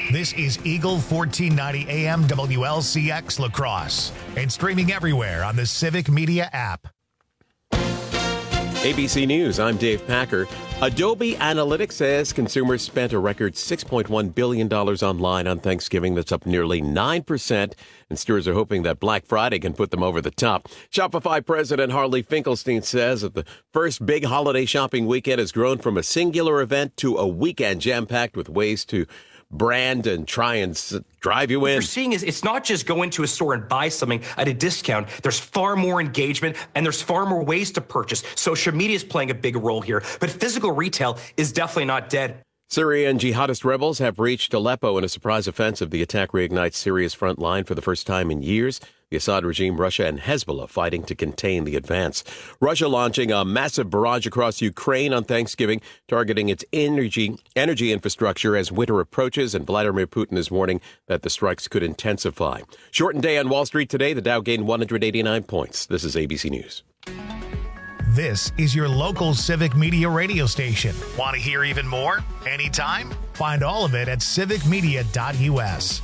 This is Eagle 1490 AM WLCX La Crosse and streaming everywhere on the Civic Media app. ABC News, I'm Dave Packer. Adobe Analytics says consumers spent a record $6.1 billion online on Thanksgiving. That's up nearly 9%. And stewards are hoping that Black Friday can put them over the top. Shopify president Harley Finkelstein says that the first big holiday shopping weekend has grown from a singular event to a weekend jam-packed with ways to brand and try and drive you in. What you're seeing is it's not just go into a store and buy something at a discount. There's far more engagement and there's far more ways to purchase. Social media is playing a big role here, but physical retail is definitely not dead. Syrian jihadist rebels have reached Aleppo in a surprise offensive. The attack reignites Syria's front line for the first time in years. The Assad regime, Russia, and Hezbollah fighting to contain the advance. Russia launching a massive barrage across Ukraine on Thanksgiving, targeting its energy infrastructure as winter approaches, and Vladimir Putin is warning that the strikes could intensify. Shortened day on Wall Street today. The Dow gained 189 points. This is ABC News. This is your local Civic Media radio station. Want to hear even more? Anytime? Find all of it at civicmedia.us.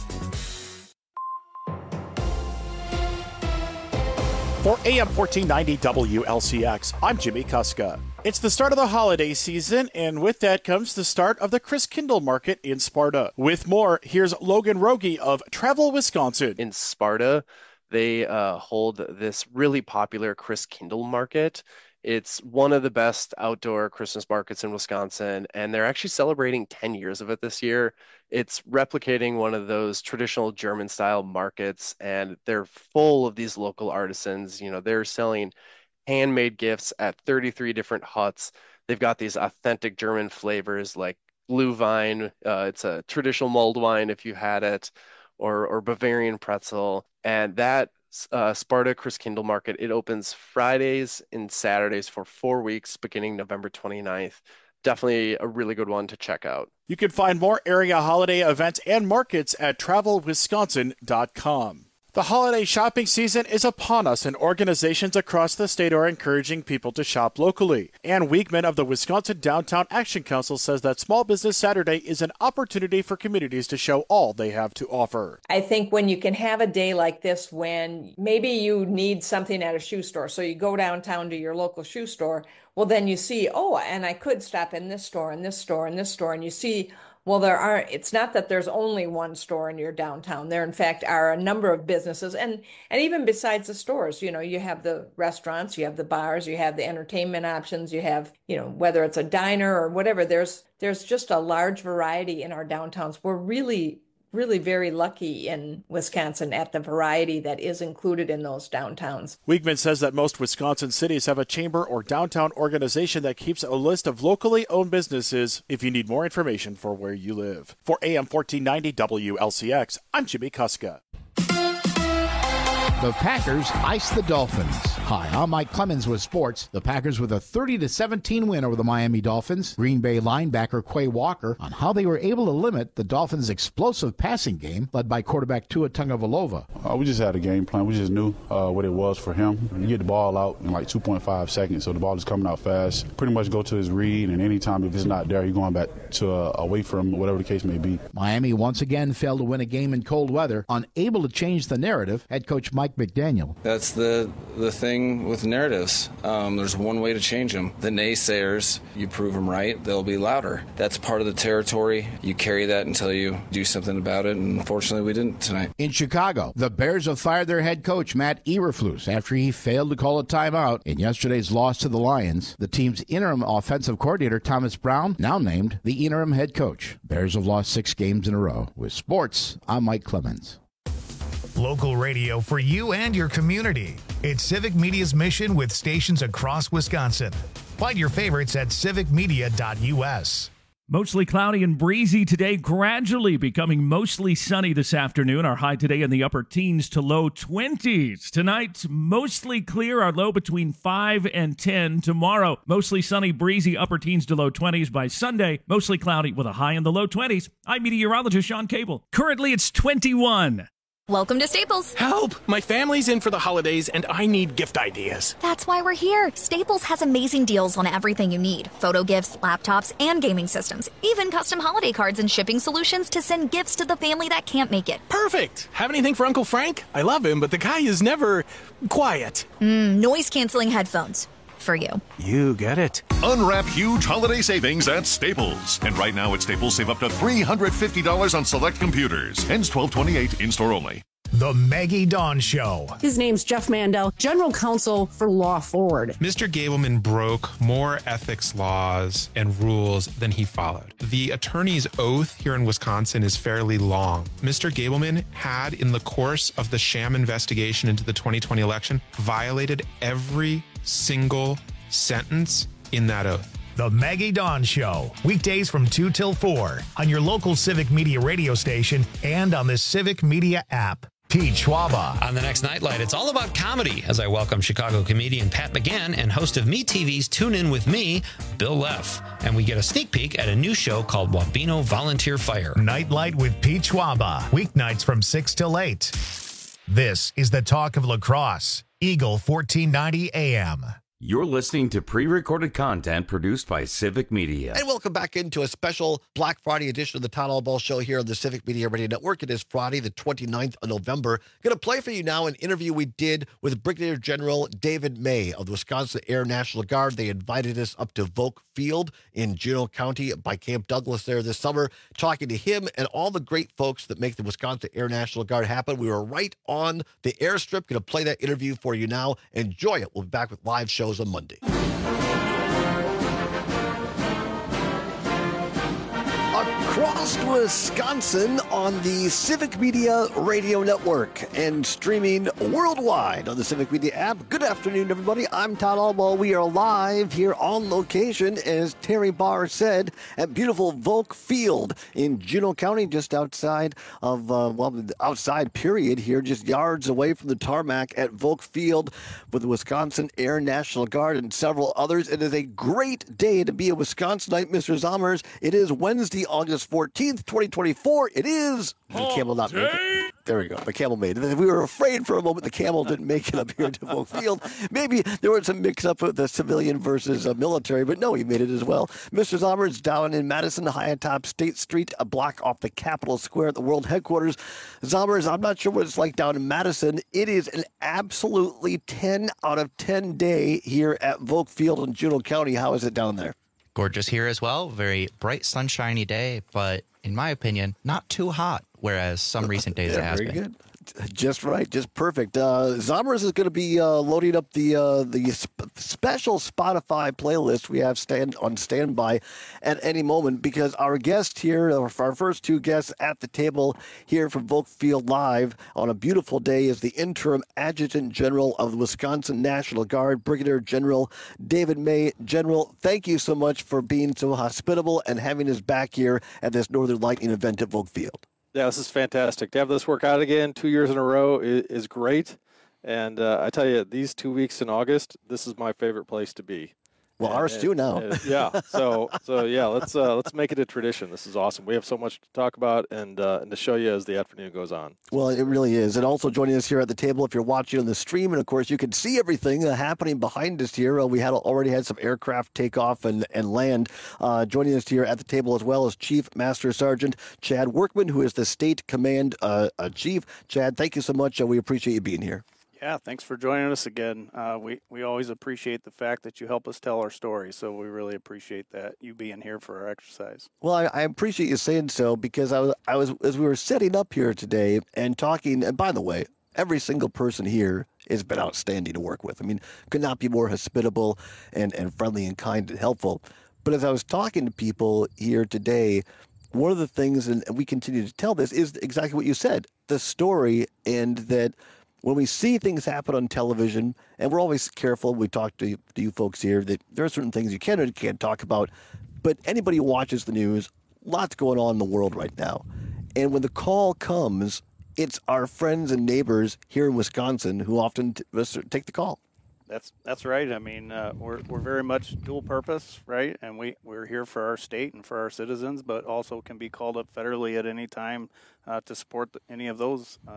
For AM 1490 WLCX, I'm Jimmy Kuska. It's the start of the holiday season, and with that comes the start of the Christkindl Market in Sparta. With more, here's Logan Rogie of Travel Wisconsin. In Sparta, they hold this really popular Christkindl Market. It's one of the best outdoor Christmas markets in Wisconsin, and they're actually celebrating 10 years of it this year. It's replicating one of those traditional German-style markets, and they're full of these local artisans. You know, they're selling handmade gifts at 33 different huts. They've got these authentic German flavors like Glühwein. It's a traditional mulled wine if you had it, or Bavarian pretzel. And that Sparta Christkindl Market, it opens Fridays and Saturdays for 4 weeks beginning November 29th. Definitely a really good one to check out. You can find more area holiday events and markets at travelwisconsin.com. The holiday shopping season is upon us, and organizations across the state are encouraging people to shop locally. Ann Wiegman of the Wisconsin Downtown Action Council says that Small Business Saturday is an opportunity for communities to show all they have to offer. I think when you can have a day like this when maybe you need something at a shoe store, so you go downtown to your local shoe store, well, then you see, oh, and I could stop in this store and this store and this store, and you see, well, it's not that there's only one store in your downtown. There, in fact, are a number of businesses. And even besides the stores, you know, you have the restaurants, you have the bars, you have the entertainment options, you have, you know, whether it's a diner or whatever, there's just a large variety in our downtowns. We're really very lucky in Wisconsin at the variety that is included in those downtowns. Wiegman says that most Wisconsin cities have a chamber or downtown organization that keeps a list of locally owned businesses if you need more information for where you live. For AM 1490 WLCX, I'm Jimmy Kuska. The Packers ice the Dolphins. Hi, I'm Mike Clemens with sports. The Packers with a 30-17 win over the Miami Dolphins. Green Bay linebacker Quay Walker on how they were able to limit the Dolphins' explosive passing game led by quarterback Tua Tagovailoa. We just had a game plan. We just knew what it was for him. You get the ball out in like 2.5 seconds, so the ball is coming out fast. Pretty much go to his read, and anytime if it's not there, you're going back to away from whatever the case may be. Miami once again failed to win a game in cold weather, unable to change the narrative. Head coach Mike McDaniel. That's the thing with narratives. There's one way to change them. The naysayers, you prove them right, they'll be louder. That's part of the territory. You carry that until you do something about it, and unfortunately we didn't tonight. In Chicago, the Bears have fired their head coach Matt Eberflus after he failed to call a timeout in yesterday's loss to the Lions. The team's interim offensive coordinator Thomas Brown now named the interim head coach. Bears have lost 6 games in a row. With sports, I'm Mike Clemens. Local radio for you and your community. It's Civic Media's mission with stations across Wisconsin. Find your favorites at civicmedia.us. Mostly cloudy and breezy today, gradually becoming mostly sunny this afternoon. Our high today in the upper teens to low 20s. Tonight, mostly clear, our low between 5 and 10. Tomorrow, mostly sunny, breezy, upper teens to low 20s. By Sunday, mostly cloudy with a high in the low 20s. I'm meteorologist Sean Cable. Currently, it's 21. Welcome to Staples. Help! My family's in for the holidays and I need gift ideas. That's why we're here. Staples has amazing deals on everything you need. Photo gifts, laptops, and gaming systems. Even custom holiday cards and shipping solutions to send gifts to the family that can't make it. Perfect! Have anything for Uncle Frank? I love him, but the guy is never quiet. Noise-canceling headphones. For you. You get it. Unwrap huge holiday savings at Staples. And right now at Staples, save up to $350 on select computers. Ends 12/28, in-store only. The Maggie Dawn Show. His name's Jeff Mandel, General Counsel for Law Forward. Mr. Gableman broke more ethics laws and rules than he followed. The attorney's oath here in Wisconsin is fairly long. Mr. Gableman had, in the course of the sham investigation into the 2020 election, violated every single sentence in that oath. The Maggie Dawn Show, weekdays from 2 till 4 on your local Civic Media radio station and on the Civic Media app. Pete Schwaba. On the next Nightlight, it's all about comedy as I welcome Chicago comedian Pat McGann and host of MeTV's Tune In With Me, Bill Leff. And we get a sneak peek at a new show called Wabeno Volunteer Fire. Nightlight with Pete Schwaba, weeknights from 6 till 8. This is the talk of lacrosse. Eagle 1490 AM. You're listening to pre-recorded content produced by Civic Media. And welcome back into a special Black Friday edition of the Town Hall Ball Show here on the Civic Media Radio Network. It is Friday, the 29th of November. Going to play for you now an interview we did with Brigadier General David May of the Wisconsin Air National Guard. They invited us up to Volk Field in Juneau County by Camp Douglas there this summer, talking to him and all the great folks that make the Wisconsin Air National Guard happen. We were right on the airstrip. Going to play that interview for you now. Enjoy it. We'll be back with live shows on Monday. Across Wisconsin on the Civic Media Radio Network and streaming worldwide on the Civic Media app. Good afternoon, everybody. I'm Todd Albaugh. We are live here on location, as Terry Barr said, at beautiful Volk Field in Juneau County, just outside of, outside period here, just yards away from the tarmac at Volk Field with the Wisconsin Air National Guard and several others. It is a great day to be a Wisconsinite, Mr. Zommers. It is Wednesday, August 14th, 2024. It is. The camel not make it. There we go. The camel made it. We were afraid for a moment the camel didn't make it up here to Volk Field. Maybe there was some mix-up with the civilian versus military, but no, he made it as well. Mr. Zommers down in Madison, high atop State Street, a block off the Capitol Square at the World Headquarters. Zommers, I'm not sure what it's like down in Madison. It is an absolutely 10 out of 10 day here at Volk Field in Juneau County. How is it down there? Gorgeous here as well. Very bright, sunshiny day, but in my opinion, not too hot, whereas some recent days it has been. Very good. Just right, just perfect. Zommers is going to be loading up the special Spotify playlist we have on standby at any moment, because our guest here, our first two guests at the table here from Volk Field Live on a beautiful day, is the interim Adjutant General of the Wisconsin National Guard, Brigadier General David May. General, thank you so much for being so hospitable and having us back here at this Northern Lightning event at Volk Field. Yeah, this is fantastic. To have this work out again 2 years in a row is great. And I tell you, these 2 weeks in August, this is my favorite place to be. Well, ours too now. Yeah. So yeah, let's make it a tradition. This is awesome. We have so much to talk about and to show you as the afternoon goes on. Well, it really is. And also joining us here at the table, if you're watching on the stream, and of course you can see everything happening behind us here. We already had some aircraft take off and land. Joining us here at the table as well as Chief Master Sergeant Chad Workman, who is the State Command Chief. Chad, thank you so much. We appreciate you being here. Yeah, thanks for joining us again. We always appreciate the fact that you help us tell our story, so we really appreciate that, you being here for our exercise. Well, I appreciate you saying so, because I was as we were setting up here today and talking, and by the way, every single person here has been outstanding to work with. I mean, could not be more hospitable and friendly and kind and helpful. But as I was talking to people here today, one of the things, and we continue to tell this, is exactly what you said, the story, and that when we see things happen on television, and we're always careful, we talk to you folks here, that there are certain things you can and can't talk about, but anybody who watches the news, lots going on in the world right now. And when the call comes, it's our friends and neighbors here in Wisconsin who often take the call. That's right. I mean, we're very much dual purpose, right? And we're here for our state and for our citizens, but also can be called up federally at any time to support any of those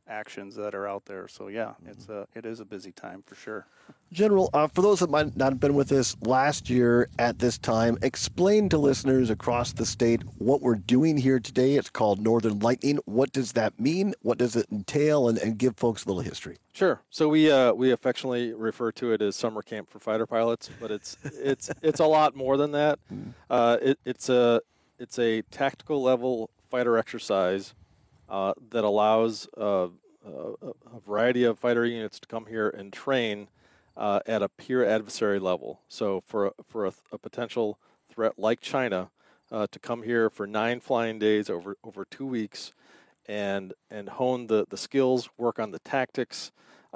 actions that are out there. So yeah, it is a busy time for sure. General, for those that might not have been with us last year at this time, explain to listeners across the state what we're doing here today. It's called Northern Lightning. What does that mean? What does it entail? And give folks a little history. Sure. So we affectionately refer to it as summer camp for fighter pilots, but it's a lot more than that. It's a tactical level fighter exercise that allows a variety of fighter units to come here and train at a peer adversary level. So for a potential threat like China to come here for 9 flying days over 2 weeks and hone the skills, work on the tactics,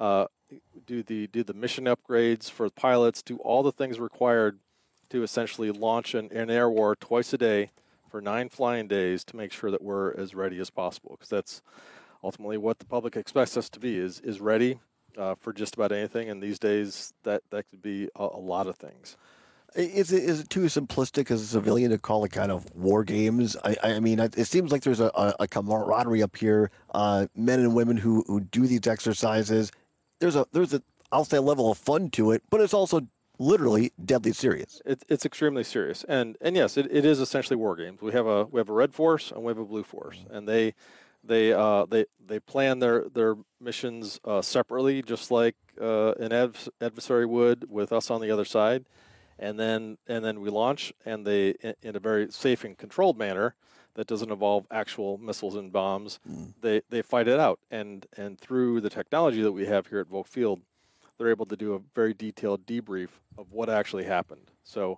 do the mission upgrades for the pilots, do all the things required to essentially launch an air war twice a day for 9 flying days to make sure that we're as ready as possible, because that's ultimately what the public expects us to be, is ready for just about anything. And these days that could be a lot of things. Is it too simplistic as a civilian to call it kind of war games? I mean, it seems like there's a camaraderie up here, men and women who do these exercises. There's a I'll say a level of fun to it, but it's also literally deadly serious. It's extremely serious, and yes, it is essentially war games. We have a red force and we have a blue force, and they plan their missions separately, just like an adversary would with us on the other side, and then we launch, and they, in a very safe and controlled manner that doesn't involve actual missiles and bombs, they fight it out, and through the technology that we have here at Volk Field, they're able to do a very detailed debrief of what actually happened. So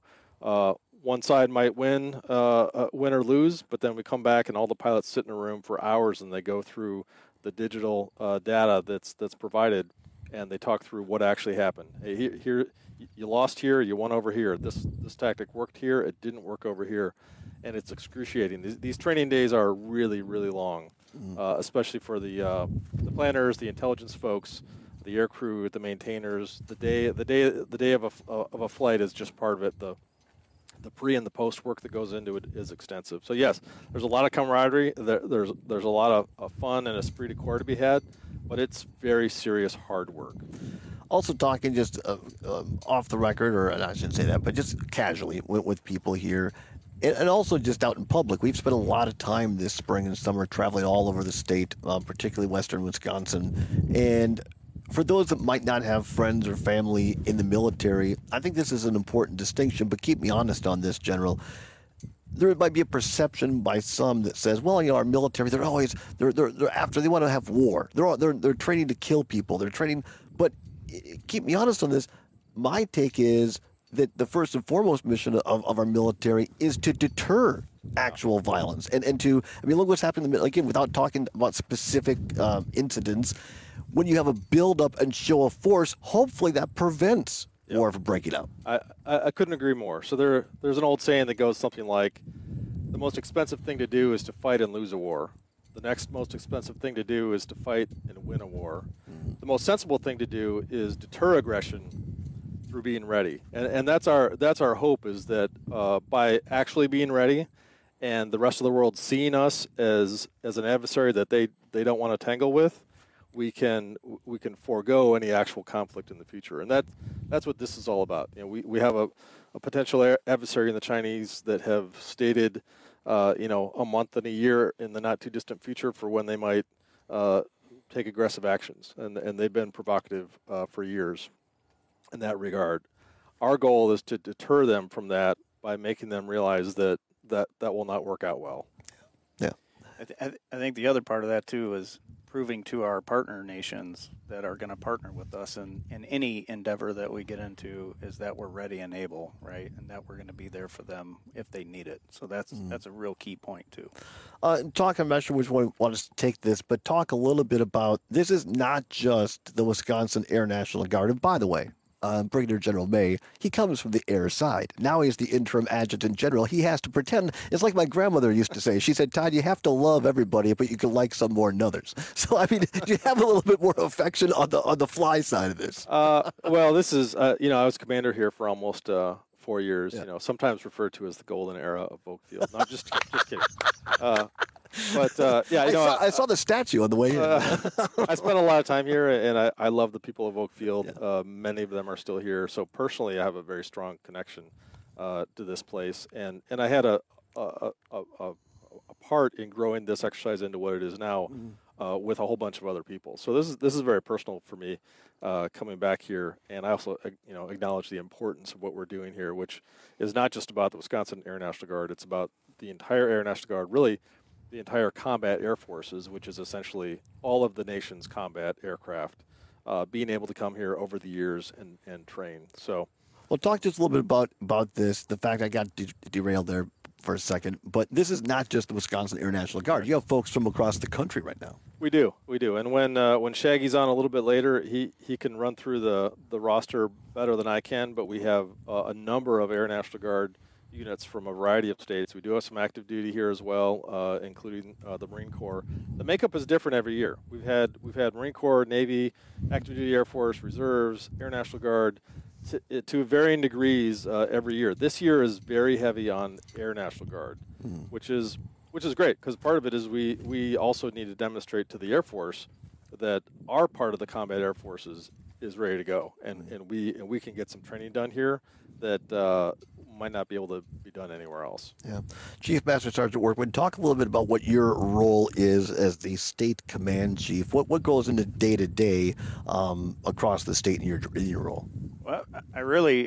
one side might win or lose, but then we come back and all the pilots sit in a room for hours and they go through the digital data that's provided, and they talk through what actually happened. Hey, here you lost here, you won over here. This tactic worked here, it didn't work over here, and it's excruciating. These training days are really, really long, especially for the planners, the intelligence folks, the air crew, the maintainers. The day of a flight is just part of it. The pre and the post work that goes into it is extensive. So yes, there's a lot of camaraderie. There's a lot of fun and esprit de corps to be had, but it's very serious, hard work. Also talking just off the record, or I shouldn't say that, but just casually with people here, and also just out in public. We've spent a lot of time this spring and summer traveling all over the state, particularly western Wisconsin, and for those that might not have friends or family in the military, I think this is an important distinction, but keep me honest on this, General. There might be a perception by some that says, well, our military, they're always, they're after, they want to have war. They're training to kill people. They're training, but keep me honest on this. My take is that the first and foremost mission of our military is to deter actual violence and to, look what's happened, again, without talking about specific incidents. When you have a build-up and show of force, hopefully that prevents war from breaking out. I couldn't agree more. So there's an old saying that goes something like, the most expensive thing to do is to fight and lose a war. The next most expensive thing to do is to fight and win a war. The most sensible thing to do is deter aggression through being ready. And that's our hope, is that by actually being ready and the rest of the world seeing us as an adversary that they don't want to tangle with, we can forego any actual conflict in the future, and that's what this is all about. We have a potential adversary in the Chinese that have stated, a month and a year in the not too distant future for when they might take aggressive actions, and they've been provocative for years in that regard. Our goal is to deter them from that by making them realize that will not work out well. Yeah, I think the other part of that too is proving to our partner nations that are going to partner with us in any endeavor that we get into is that we're ready and able, right? And that we're going to be there for them if they need it. So that's a real key point too. I'm not sure which one want us to take this, but talk a little bit about, this is not just the Wisconsin Air National Guard. And by the way, Brigadier General May, he comes from the air side. Now he's the interim adjutant general. He has to pretend. It's like my grandmother used to say. She said, Todd, you have to love everybody, but you can like some more than others. So, do you have a little bit more affection on the fly side of this? Well, this is, I was commander here for almost 4 years, sometimes referred to as the golden era of Volk Field. No, just kidding. But yeah, I saw the statue on the way in. I spent a lot of time here, and I love the people of Oakfield. Yeah. Many of them are still here. So personally, I have a very strong connection to this place, and I had a part in growing this exercise into what it is now with a whole bunch of other people. So this is very personal for me coming back here, and I also acknowledge the importance of what we're doing here, which is not just about the Wisconsin Air National Guard. It's about the entire Air National Guard, really the entire combat air forces, which is essentially all of the nation's combat aircraft, being able to come here over the years and train. So, well, talk to us a little bit about this. The fact I got derailed there for a second, but this is not just the Wisconsin Air National Guard. You have folks from across the country right now. We do. And when Shaggy's on a little bit later, he can run through the roster better than I can. But we have a number of Air National Guard units from a variety of states. We do have some active duty here as well, including the Marine Corps. The makeup is different every year. We've had Marine Corps, Navy, active duty Air Force, reserves, Air National Guard, to varying degrees every year. This year is very heavy on Air National Guard, which is great, because part of it is we also need to demonstrate to the Air Force that our part of the combat air forces is ready to go, and we can get some training done here that might not be able to be done anywhere else. Yeah. Chief Master Sergeant Workman, talk a little bit about what your role is as the state command chief. What goes into day-to-day across the state in your role? Well, I really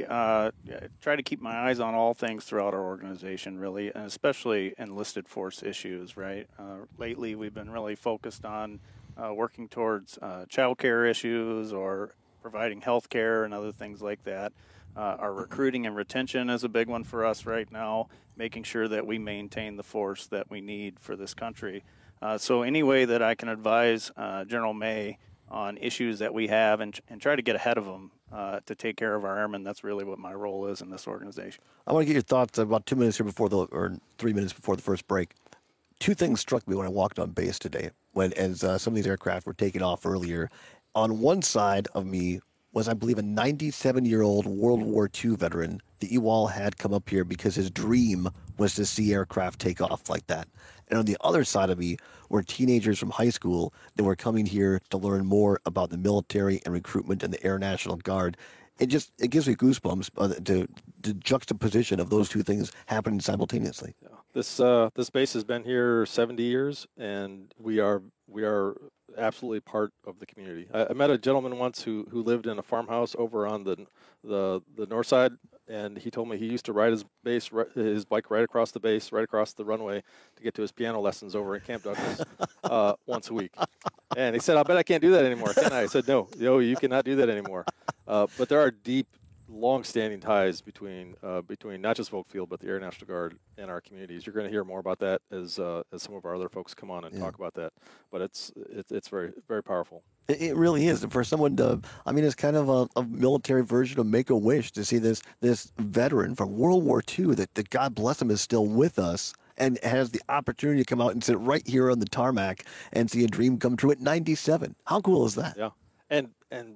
try to keep my eyes on all things throughout our organization, really, and especially enlisted force issues, right? Lately, we've been really focused on working towards child care issues or providing health care and other things like that. Our recruiting and retention is a big one for us right now, making sure that we maintain the force that we need for this country. So any way that I can advise General May on issues that we have and try to get ahead of them to take care of our airmen, that's really what my role is in this organization. I want to get your thoughts about 2 minutes here or 3 minutes before the first break. Two things struck me when I walked on base today, as some of these aircraft were taking off earlier. On one side of me was, I believe, a 97-year-old World War II veteran that you all had come up here because his dream was to see aircraft take off like that. And on the other side of me were teenagers from high school that were coming here to learn more about the military and recruitment and the Air National Guard. It gives me goosebumps, the juxtaposition of those two things happening simultaneously. Yeah. This base has been here 70 years, and we are absolutely part of the community. I met a gentleman once who lived in a farmhouse over on the north side, and he told me he used to ride his bike right across the base, right across the runway to get to his piano lessons over at Camp Douglas once a week. And he said, "I bet I can't do that anymore, can I?" I said, No, you cannot do that anymore. But there are deep, long-standing ties between not just Oakfield but the Air National Guard and our communities. You're going to hear more about that as some of our other folks come on and talk about that. But it's very, very powerful. It really is. For someone it's kind of a military version of Make-A-Wish to see this veteran from World War II that God bless him is still with us and has the opportunity to come out and sit right here on the tarmac and see a dream come true at 97. How cool is that? Yeah, and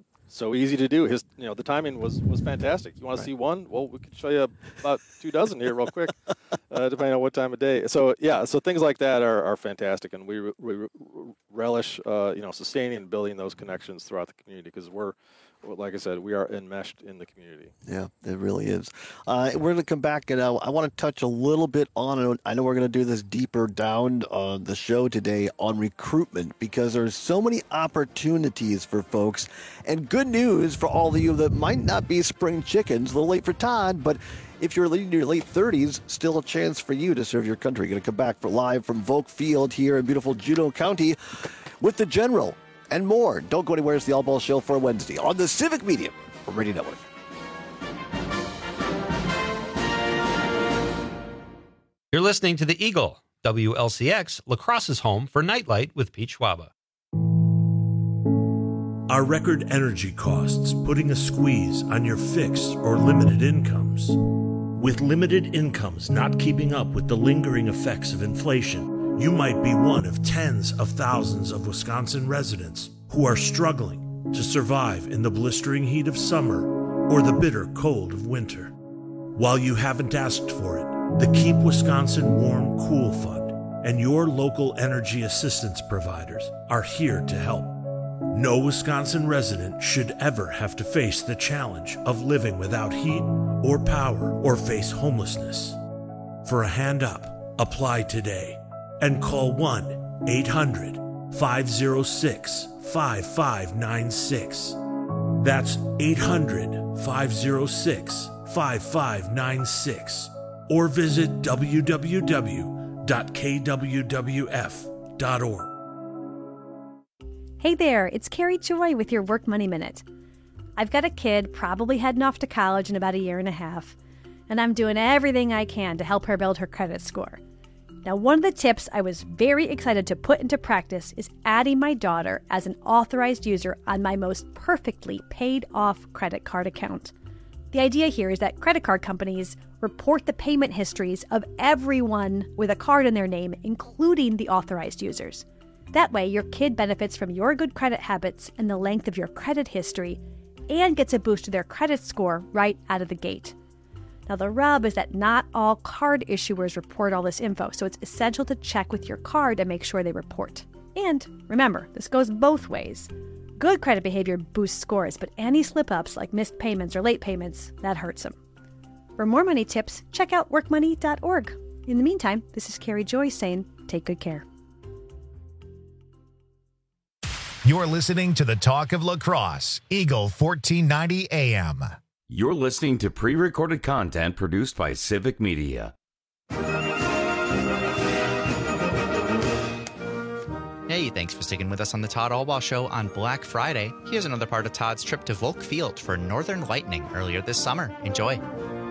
so easy to do. The timing was fantastic. You want to see one? Well, we can show you about 24 here real quick, depending on what time of day. So things like that are fantastic, and we relish sustaining and building those connections throughout the community, because like I said, we are enmeshed in the community. Yeah, it really is. We're going to come back, and I want to touch a little bit on, I know we're going to do this deeper down on the show today on recruitment, because there's so many opportunities for folks, and good news for all of you that might not be spring chickens, a little late for Todd, but if you're in your late 30s, still a chance for you to serve your country. Going to come back live from Volk Field here in beautiful Juneau County with the General and more. Don't go anywhere. It's the All Ball Show for Wednesday on the Civic Media Radio Network. You're listening to The Eagle, WLCX, La Crosse's home for Nightlight with Pete Schwaba. Are record energy costs putting a squeeze on your fixed or limited incomes? With limited incomes not keeping up with the lingering effects of inflation, you might be one of tens of thousands of Wisconsin residents who are struggling to survive in the blistering heat of summer or the bitter cold of winter. While you haven't asked for it, the Keep Wisconsin Warm Cool Fund and your local energy assistance providers are here to help. No Wisconsin resident should ever have to face the challenge of living without heat or power or face homelessness. For a hand up, apply today and call 1-800-506-5596. That's 800-506-5596. Or visit www.kwwf.org. Hey there, it's Carrie Joy with your Work Money Minute. I've got a kid probably heading off to college in about a year and a half, and I'm doing everything I can to help her build her credit score. Now, one of the tips I was very excited to put into practice is adding my daughter as an authorized user on my most perfectly paid-off credit card account. The idea here is that credit card companies report the payment histories of everyone with a card in their name, including the authorized users. That way, your kid benefits from your good credit habits and the length of your credit history and gets a boost to their credit score right out of the gate. Now, the rub is that not all card issuers report all this info, so it's essential to check with your card and make sure they report. And remember, this goes both ways. Good credit behavior boosts scores, but any slip-ups like missed payments or late payments, that hurts them. For more money tips, check out workmoney.org. In the meantime, this is Carrie Joy saying, take good care. You're listening to the Talk of La Crosse, Eagle 1490 AM. You're listening to pre-recorded content produced by Civic Media. Hey, thanks for sticking with us on the Todd Albaugh Show on Black Friday. Here's another part of Todd's trip to Volk Field for Northern Lightning earlier this summer. Enjoy.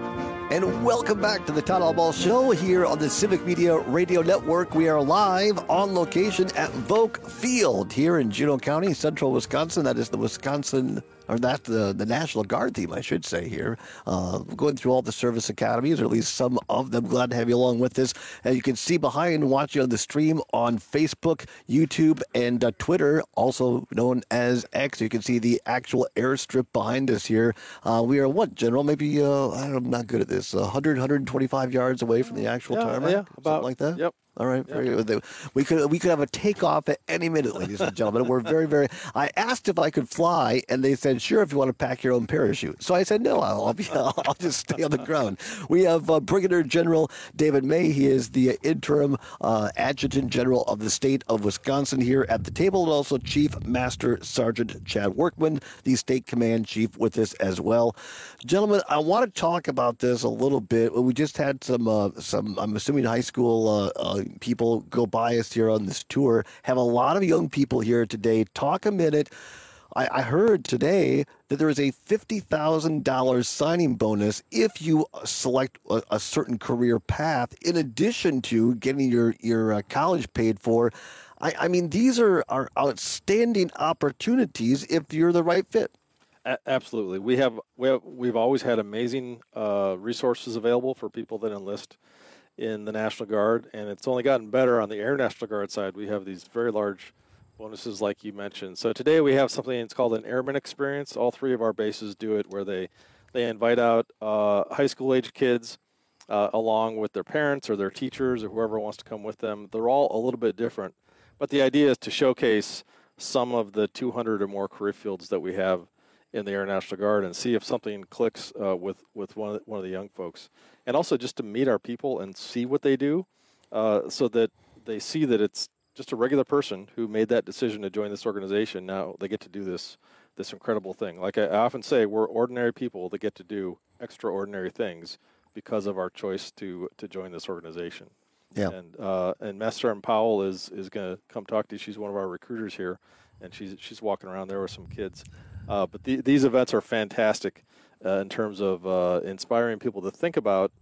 And welcome back to the Todd Albaugh Show here on the Civic Media Radio Network. We are live on location at Volk Field here in Juneau County, central Wisconsin. That is the Wisconsin, or that's the National Guard team, I should say here. Going through all the service academies, or at least some of them. Glad to have you along with us. As you can see behind, watching on the stream on Facebook, YouTube, and Twitter, also known as X. You can see the actual airstrip behind us here. We are what, General? Maybe, I'm not good at this. 100, 125 yards away from the actual tarmac? Yeah, about something like that? Yep. All right, very good. We could have a takeoff at any minute, ladies and gentlemen. We're very. I asked if I could fly, and they said, "Sure, if you want to pack your own parachute." So I said, "No, I'll just stay on the ground." We have Brigadier General David May. He is the interim Adjutant General of the state of Wisconsin here at the table, and also Chief Master Sergeant Chad Workman, the State Command Chief, with us as well. Gentlemen, I want to talk about this a little bit. We just had some I'm assuming high school people go by us here on this tour. Have a lot of young people here today. Talk a minute. I heard today that there is a $50,000 signing bonus if you select a certain career path, in addition to getting your college paid for. I mean, these are outstanding opportunities if you're the right fit. Absolutely. We've always had amazing resources available for people that enlist in the National Guard, and it's only gotten better on the Air National Guard side. We have these very large bonuses like you mentioned. So today we have something that's called an Airman Experience. All three of our bases do it, where they invite out high school age kids along with their parents or their teachers or whoever wants to come with them. They're all a little bit different, but the idea is to showcase some of the 200 or more career fields that we have in the Air National Guard and see if something clicks with one of the young folks. And also just to meet our people and see what they do so that they see that it's just a regular person who made that decision to join this organization. Now they get to do this incredible thing. Like I often say, we're ordinary people that get to do extraordinary things because of our choice to join this organization. Yeah. And Master Sergeant Powell is going to come talk to you. She's one of our recruiters here, and she's walking around there with some kids. But these events are fantastic in terms of inspiring people to think about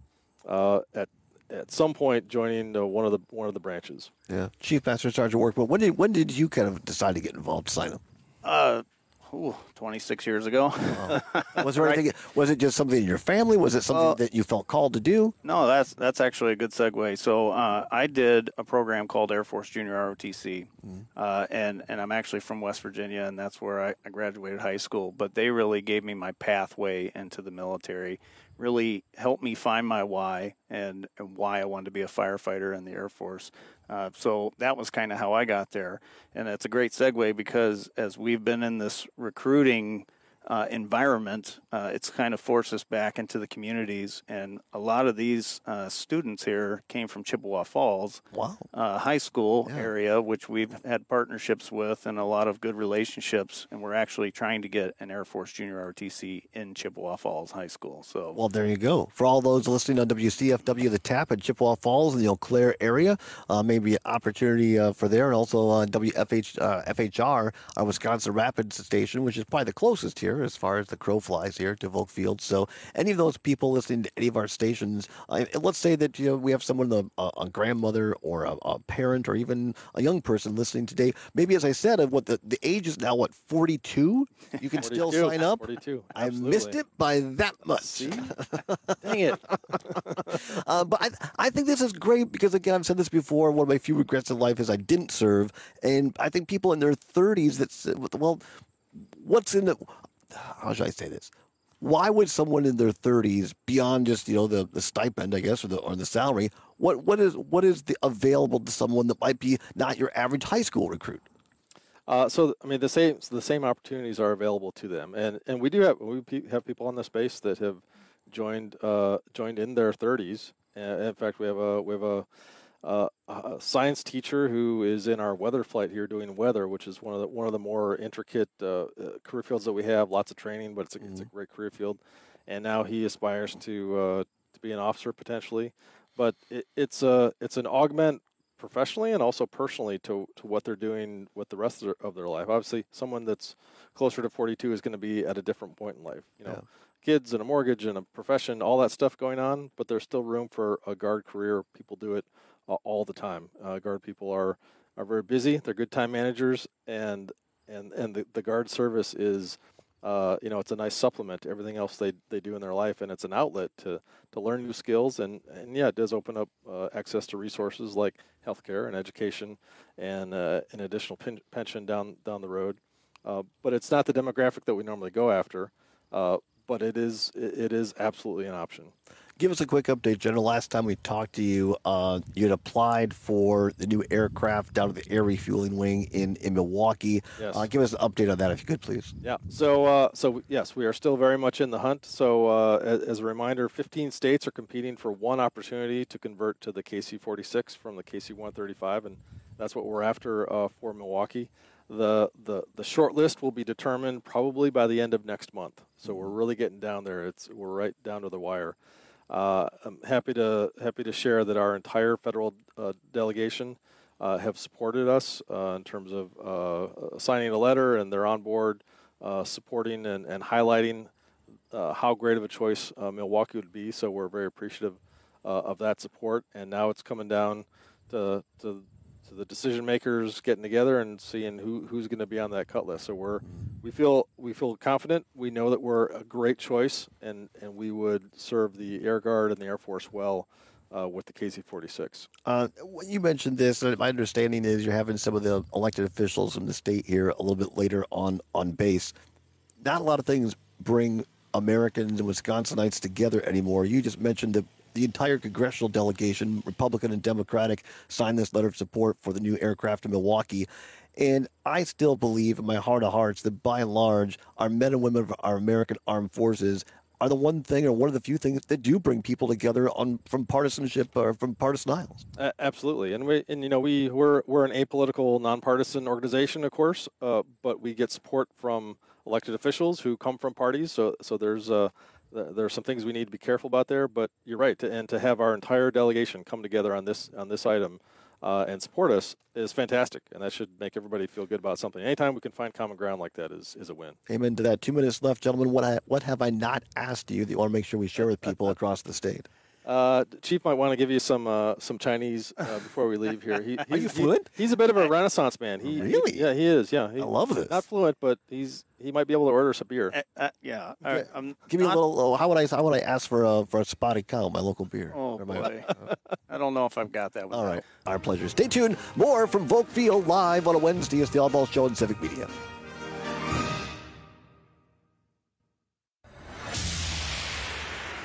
at some point joining one of the branches. Yeah, Chief Master Sergeant Workman. When did you kind of decide to get involved, sign up? 26 years ago. Was there anything? Was it just something in your family? Was it something that you felt called to do? No, that's actually a good segue. So I did a program called Air Force Junior ROTC, and I'm actually from West Virginia, and that's where I graduated high school. But they really gave me my pathway into the military really helped me find my why and why I wanted to be a firefighter in the Air Force. So that was kind of how I got there. And it's a great segue because as we've been in this recruiting environment, it's kind of forced us back into the communities. And a lot of these students here came from Chippewa Falls high school area, which we've had partnerships with and a lot of good relationships. And we're actually trying to get an Air Force Junior ROTC in Chippewa Falls High School. So, well, there you go. For all those listening on WCFW, The Tap in Chippewa Falls in the Eau Claire area, maybe an opportunity for there. And also FHR, our Wisconsin Rapids station, which is probably the closest here as far as the crow flies here to Volk Field. So any of those people listening to any of our stations, let's say that we have someone, a grandmother or a parent or even a young person listening today. Maybe, as I said, what the age is now, 42? You can 42, still sign up. 42. I missed it by that much. See? Dang it. But I think this is great because, again, I've said this before, one of my few regrets in life is I didn't serve. And I think people in their 30s what's in it? How should I say this? Why would someone in their 30s, beyond just the stipend, I guess, or the salary, what is the available to someone that might be not your average high school recruit? So I mean, the same opportunities are available to them, and we have people on the space that have joined in their 30s. In fact, we have a science teacher who is in our weather flight here doing weather, which is one of the more intricate career fields that we have. Lots of training, but it's a great career field. And now he aspires to be an officer potentially. But it's an augment professionally and also personally to what they're doing with the rest of their life. Obviously, someone that's closer to 42 is going to be at a different point in life. Kids and a mortgage and a profession, all that stuff going on. But there's still room for a guard career. People do it all the time. Guard people are very busy. They're good time managers, and the guard service is, it's a nice supplement to everything else they do in their life, and it's an outlet to learn new skills, and it does open up access to resources like healthcare and education, and an additional pension down the road. But it's not the demographic that we normally go after. But it is absolutely an option. Give us a quick update, General. Last time we talked to you, you had applied for the new aircraft down at the Air Refueling Wing in Milwaukee. Yes. Give us an update on that, if you could, please. Yeah. So yes, we are still very much in the hunt. So as a reminder, 15 states are competing for one opportunity to convert to the KC-46 from the KC-135, and that's what we're after for Milwaukee. The short list will be determined probably by the end of next month. So we're really getting down there. We're right down to the wire. I'm happy to share that our entire federal delegation have supported us in terms of signing a letter, and they're on board supporting and highlighting how great of a choice Milwaukee would be. So we're very appreciative of that support. And now it's coming down to the decision makers getting together and seeing who's going to be on that cut list. So we feel confident. We know that we're a great choice, and we would serve the Air Guard and the Air Force well with the KC-46. You mentioned this. My understanding is you're having some of the elected officials from the state here a little bit later on base. Not a lot of things bring Americans and Wisconsinites together anymore. You just mentioned that the entire congressional delegation, Republican and Democratic, signed this letter of support for the new aircraft in Milwaukee. And I still believe in my heart of hearts that by and large, our men and women of our American armed forces are the one thing or one of the few things that do bring people together from partisanship or from partisan aisles. Absolutely. And we're an apolitical, nonpartisan organization, of course, but we get support from elected officials who come from parties. So there are some things we need to be careful about there, but you're right. To have our entire delegation come together on this item and support us is fantastic, and that should make everybody feel good about something. Anytime we can find common ground like that is a win. Amen to that. 2 minutes left, gentlemen. What have I not asked you that you want to make sure we share with people across the state? Chief might want to give you some Chinese before we leave here. Are you fluent? He's a bit of a Renaissance man. Really? Yeah, he is. Yeah, I love this. Not fluent, but he might be able to order us a beer. Yeah. Give me a little. How would I ask for a spotted cow, my local beer? Oh boy, I don't know if I've got that. All right, our pleasure. Stay tuned. More from Volk Field live on a Wednesday. It's the All Ball Show on Civic Media.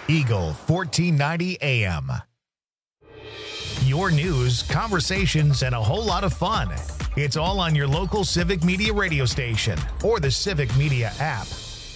Eagle 1490 AM. Your news, conversations, and a whole lot of fun. It's all on your local Civic Media radio station or the Civic Media app.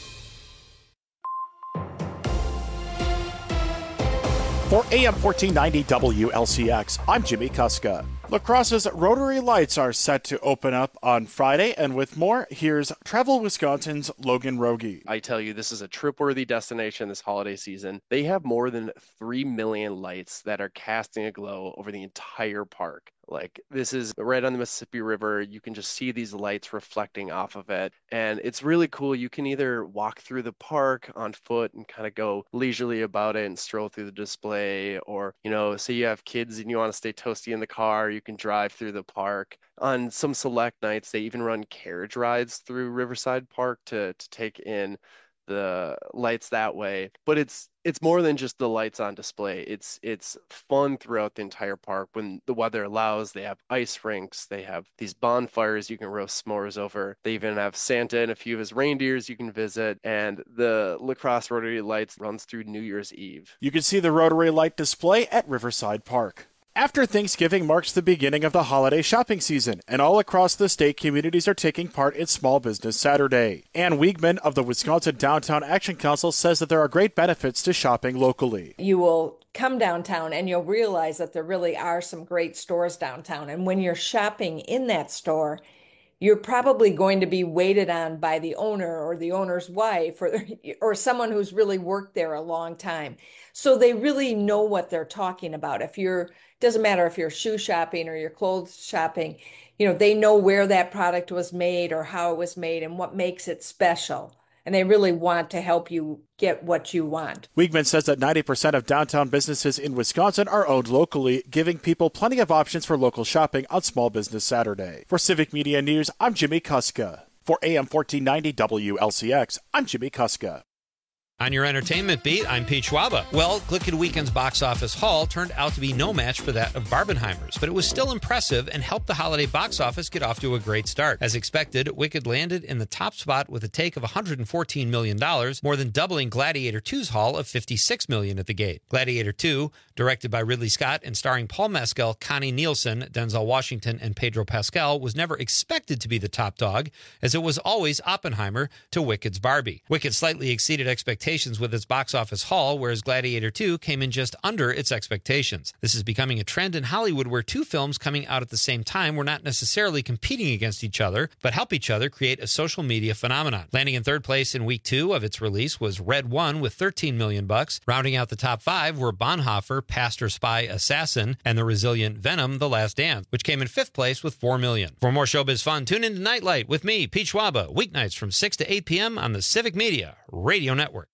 For AM 1490 WLCX, I'm Jimmy Kuska. La Crosse's Rotary Lights are set to open up on Friday, and with more, here's Travel Wisconsin's Logan Rogie. I tell you, this is a trip-worthy destination this holiday season. They have more than 3 million lights that are casting a glow over the entire park. Like, this is right on the Mississippi River. You can just see these lights reflecting off of it. And it's really cool. You can either walk through the park on foot and kind of go leisurely about it and stroll through the display. Or, you know, say you have kids and you want to stay toasty in the car, you can drive through the park. On some select nights, they even run carriage rides through Riverside Park to take in the lights that way. But it's more than just the lights on display. It's fun throughout the entire park. When the weather allows, they have ice rinks, they have these bonfires you can roast s'mores over. They even have Santa and a few of his reindeers you can visit, and the La Crosse Rotary Lights runs through New Year's Eve. You can see the Rotary Light display at Riverside Park. After Thanksgiving marks the beginning of the holiday shopping season, and all across the state, communities are taking part in Small Business Saturday. Ann Wiegman of the Wisconsin Downtown Action Council says that there are great benefits to shopping locally. You will come downtown and you'll realize that there really are some great stores downtown. And when you're shopping in that store, you're probably going to be waited on by the owner or the owner's wife or someone who's really worked there a long time. So they really know what they're talking about. Doesn't matter if you're shoe shopping or you're clothes shopping, you know, they know where that product was made or how it was made and what makes it special. And they really want to help you get what you want. Wiegman says that 90% of downtown businesses in Wisconsin are owned locally, giving people plenty of options for local shopping on Small Business Saturday. For Civic Media News, I'm Jimmy Kuska. For AM 1490 WLCX, I'm Jimmy Kuska. On your entertainment beat, I'm Pete Schwaba. Well, Glicked Weekend's box office haul turned out to be no match for that of Barbenheimer's, but it was still impressive and helped the holiday box office get off to a great start. As expected, Wicked landed in the top spot with a take of $114 million, more than doubling Gladiator 2's haul of $56 million at the gate. Gladiator 2, directed by Ridley Scott and starring Paul Mescal, Connie Nielsen, Denzel Washington, and Pedro Pascal, was never expected to be the top dog, as it was always Oppenheimer to Wicked's Barbie. Wicked slightly exceeded expectations with its box office haul, whereas Gladiator 2 came in just under its expectations. This is becoming a trend in Hollywood where two films coming out at the same time were not necessarily competing against each other, but help each other create a social media phenomenon. Landing in third place in week 2 of its release was Red One with $13 million. Rounding out the top 5 were Bonhoeffer, Pastor, Spy, Assassin, and the resilient Venom, The Last Dance, which came in 5th place with $4 million. For more showbiz fun, tune in to Nightlight with me, Pete Schwaba, weeknights from 6 to 8 p.m. on the Civic Media Radio Network.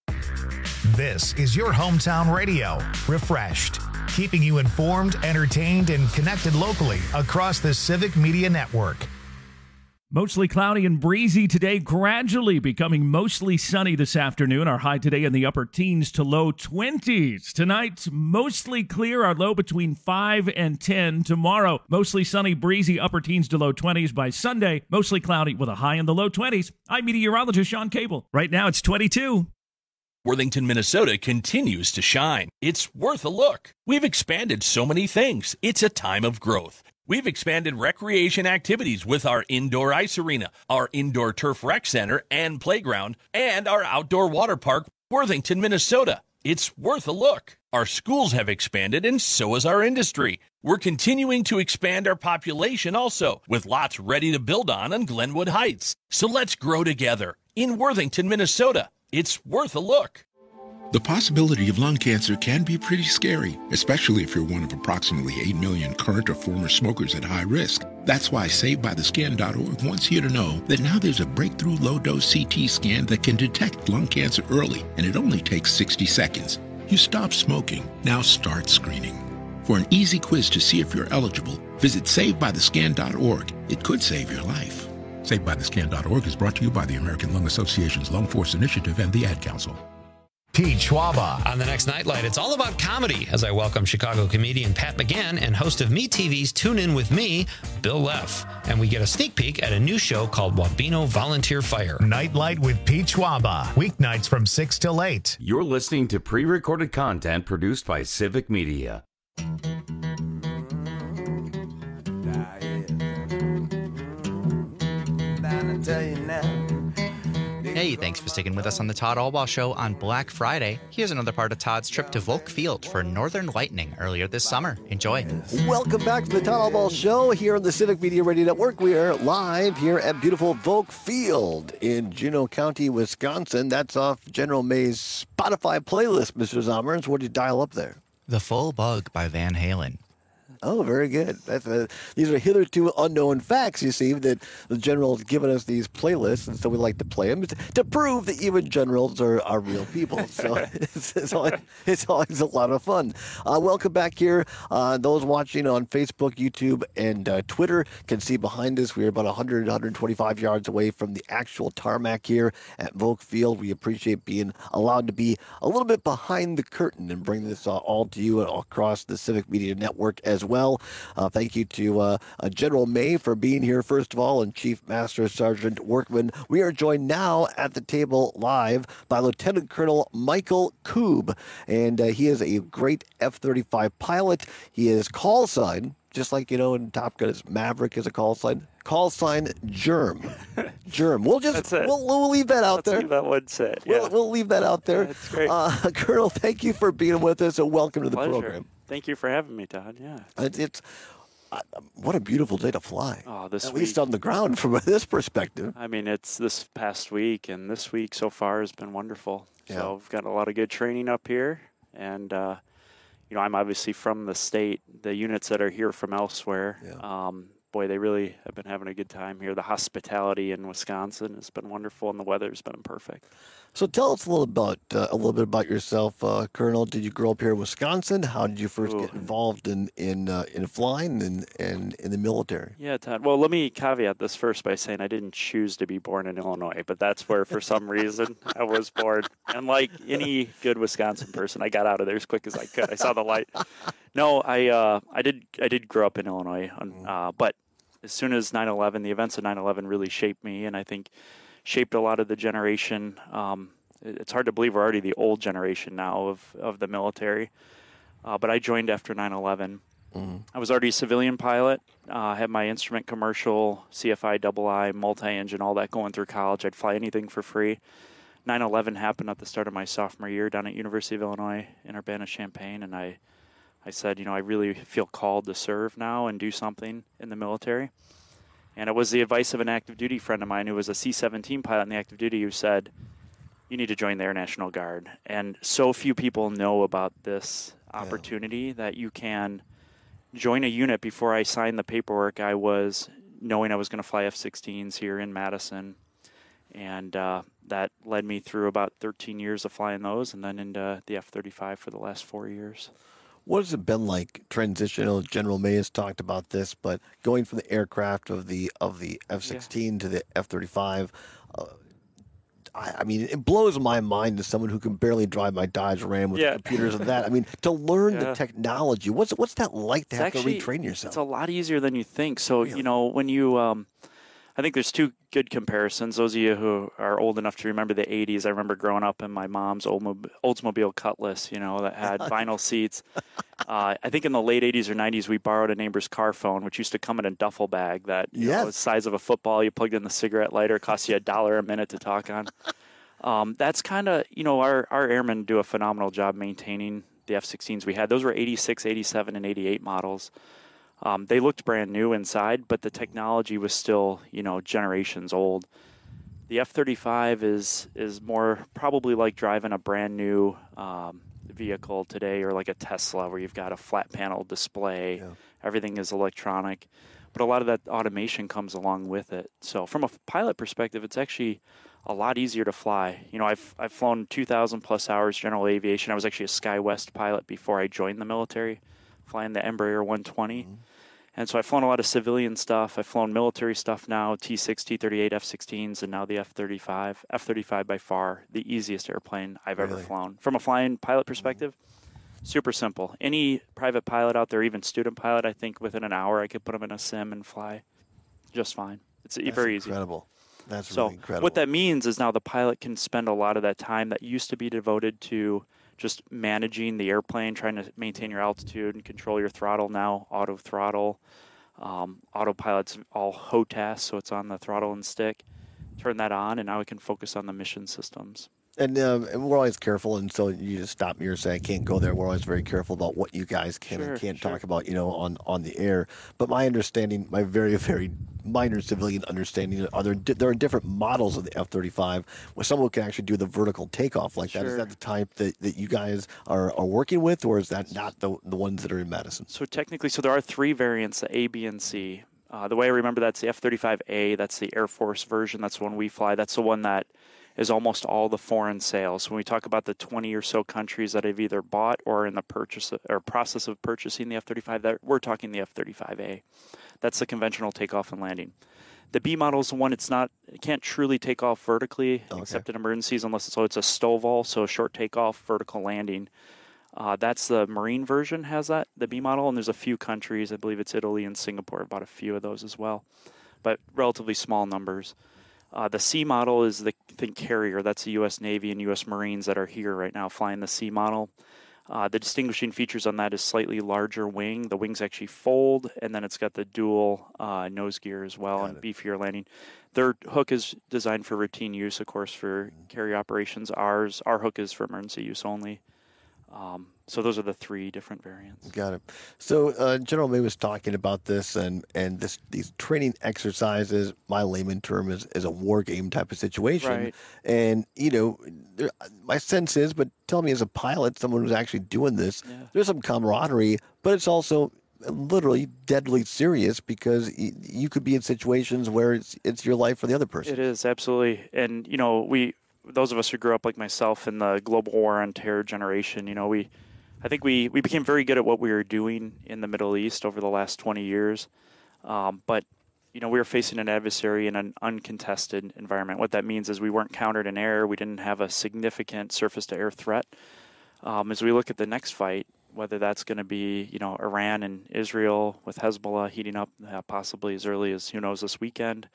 This is your hometown radio, refreshed, keeping you informed, entertained, and connected locally across the Civic Media Network. Mostly cloudy and breezy today, gradually becoming mostly sunny this afternoon. Our high today in the upper teens to low 20s. Tonight, mostly clear, our low between 5 and 10. Tomorrow, mostly sunny, breezy, upper teens to low 20s. By Sunday, mostly cloudy with a high in the low 20s. I'm meteorologist Sean Cable. Right now, it's 22. Worthington, Minnesota continues to shine. It's worth a look. We've expanded so many things. It's a time of growth. We've expanded recreation activities with our indoor ice arena, our indoor turf rec center and playground, and our outdoor water park, Worthington, Minnesota. It's worth a look. Our schools have expanded, and so has our industry. We're continuing to expand our population also, with lots ready to build on Glenwood Heights. So let's grow together in Worthington, Minnesota. It's worth a look. The possibility of lung cancer can be pretty scary, especially if you're one of approximately 8 million current or former smokers at high risk. That's why SaveByTheScan.org wants you to know that now there's a breakthrough low-dose CT scan that can detect lung cancer early, and it only takes 60 seconds. You stop smoking, now start screening. For an easy quiz to see if you're eligible, visit SaveByTheScan.org. It could save your life. SaveByTheScan.org is brought to you by the American Lung Association's Lung Force Initiative and the Ad Council. Pete Schwaba. On the next Nightlight, it's all about comedy as I welcome Chicago comedian Pat McGann and host of MeTV's Tune In With Me, Bill Leff. And we get a sneak peek at a new show called Wabeno Volunteer Fire. Nightlight with Pete Schwaba. Weeknights from 6 till 8. You're listening to pre-recorded content produced by Civic Media. Hey, thanks for sticking with us on the Todd Albaugh Show on Black Friday. Here's another part of Todd's trip to Volk Field for Northern Lightning earlier this summer. Enjoy. Welcome back to the Todd Albaugh Show here on the Civic Media Radio Network. We are live here at beautiful Volk Field in Juneau County, Wisconsin. That's off General May's Spotify playlist, Mr. Zomerns. What did you dial up there? The Full Bug by Van Halen. Oh, very good. These are hitherto unknown facts, you see, that the general has given us these playlists, and so we like to play them to prove that even generals are real people. So it's always a lot of fun. Welcome back here. Those watching on Facebook, YouTube, and Twitter can see behind us we are about 100, 125 yards away from the actual tarmac here at Volk Field. We appreciate being allowed to be a little bit behind the curtain and bring this all to you across the Civic Media Network as well. Thank you to General May for being here, first of all, and Chief Master Sergeant Workman. We are joined now at the table live by Lieutenant Colonel Michael Koob, and he is a great F-35 pilot. He is call sign, just like, in Top Gun, Maverick is a call sign. Call sign Germ. Germ. We'll leave that out there. Leave that one set. Yeah. We'll leave that out there. That's great. Colonel, thank you for being with us, and welcome to the program. Thank you for having me, Todd. Yeah. It's what a beautiful day to fly. Oh, this At week, least on the ground from this perspective. I mean, it's this past week, and this week so far has been wonderful. Yeah. So we've got a lot of good training up here, and I'm obviously from the state. The units that are here from elsewhere, boy, they really have been having a good time here. The hospitality in Wisconsin has been wonderful, and the weather's been perfect. So tell us a little bit about yourself, Colonel. Did you grow up here in Wisconsin? How did you first get involved in flying and in the military? Yeah, Todd. Well, let me caveat this first by saying I didn't choose to be born in Illinois, but that's where, for some reason, I was born. And like any good Wisconsin person, I got out of there as quick as I could. I saw the light. No, I did grow up in Illinois, but as soon as 9/11, the events of 9/11 really shaped me, and I think shaped a lot of the generation. It's hard to believe we're already the old generation now of the military. But I joined after 9/11. Mm-hmm. I was already a civilian pilot. Had my instrument commercial, CFI, II, multi-engine, all that going through college. I'd fly anything for free. 9/11 happened at the start of my sophomore year down at University of Illinois in Urbana-Champaign, and I said, I really feel called to serve now and do something in the military. And it was the advice of an active duty friend of mine who was a C-17 pilot in the active duty who said, you need to join the Air National Guard. And so few people know about this opportunity that you can join a unit. Before I signed the paperwork, I was knowing I was going to fly F-16s here in Madison. And that led me through about 13 years of flying those and then into the F-35 for the last 4 years. What has it been like transition? General May has talked about this, but going from the aircraft of the F-16 to the F-35, I mean, it blows my mind as someone who can barely drive my Dodge Ram with computers and that. I mean, to learn the technology, what's that like to have to retrain yourself? It's a lot easier than you think. So, when you I think there's two good comparisons. Those of you who are old enough to remember the 80s, I remember growing up in my mom's Oldsmobile Cutlass, that had vinyl seats. I think in the late 80s or 90s, we borrowed a neighbor's car phone, which used to come in a duffel bag that was the size of a football. You plugged in the cigarette lighter, it cost you $1 a minute to talk on. That's kind of, our airmen do a phenomenal job maintaining the F-16s we had. Those were 86, 87, and 88 models. They looked brand new inside, but the technology was still, generations old. The F-35 is more probably like driving a brand new vehicle today, or like a Tesla where you've got a flat panel display. Yeah. Everything is electronic, but a lot of that automation comes along with it. So from a pilot perspective, it's actually a lot easier to fly. I've flown 2,000 plus hours general aviation. I was actually a SkyWest pilot before I joined the military, flying the Embraer 120. Mm-hmm. And so I've flown a lot of civilian stuff. I've flown military stuff now, T-6, T-38, F-16s, and now the F-35. F-35 by far the easiest airplane I've ever flown. From a flying pilot perspective, super simple. Any private pilot out there, even student pilot, I think within an hour I could put them in a sim and fly just fine. It's very easy. Incredible. That's so really incredible. What that means is now the pilot can spend a lot of that time that used to be devoted to just managing the airplane, trying to maintain your altitude and control your throttle. Now auto throttle, autopilot's all HOTAS, so it's on the throttle and stick. Turn that on, and now we can focus on the mission systems. And we're always careful, and so you just stop me or say I can't go there. We're always very careful about what you guys can and can't talk about, on the air. But my understanding, my very, very minor civilian understanding, there are different models of the F-35 where someone can actually do the vertical takeoff like that. Is that the type that you guys are working with, or is that not the ones that are in Madison? So technically, there are 3 variants, the A, B, and C. The way I remember that's the F-35A. That's the Air Force version. That's the one we fly. That's the one that is almost all the foreign sales. When we talk about the 20 or so countries that have either bought or in the purchase or process of purchasing the F-35, we're talking the F-35A. That's the conventional takeoff and landing. The B model is the one it can't truly take off vertically except in emergencies unless it's a STOVL, so short takeoff, vertical landing. That's the Marine version has that, the B model, and there's a few countries, I believe it's Italy and Singapore, about a few of those as well, but relatively small numbers. The C model is the carrier. That's the U.S. Navy and U.S. Marines that are here right now flying the C model. The distinguishing features on that is slightly larger wing. The wings actually fold, and then it's got the dual nose gear as well and beefier landing. Their hook is designed for routine use, of course, for carrier operations. Our hook is for emergency use only. So those are the 3 different variants. Got it. So General May was talking about this and these training exercises. My layman term is a war game type of situation. Right. And my sense is, but tell me as a pilot, someone who's actually doing this, there's some camaraderie, but it's also literally deadly serious because you could be in situations where it's your life for the other person. It is, absolutely. And those of us who grew up like myself in the global war on terror generation, I think we became very good at what we were doing in the Middle East over the last 20 years. But we were facing an adversary in an uncontested environment. What that means is we weren't countered in air. We didn't have a significant surface-to-air threat. As we look at the next fight, whether that's going to be, Iran and Israel with Hezbollah heating up possibly as early as, who knows, this weekend.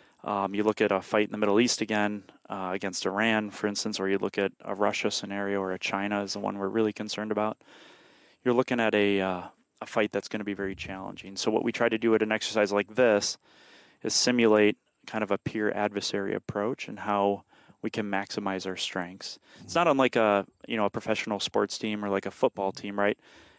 You look at a fight in the Middle East again against Iran, for instance, or you look at a Russia scenario or a China is the one we're really concerned about. You're looking at a fight that's going to be very challenging. So what we try to do at an exercise like this is simulate kind of a peer adversary approach and how we can maximize our strengths. It's not unlike a professional sports team or like a football team, right?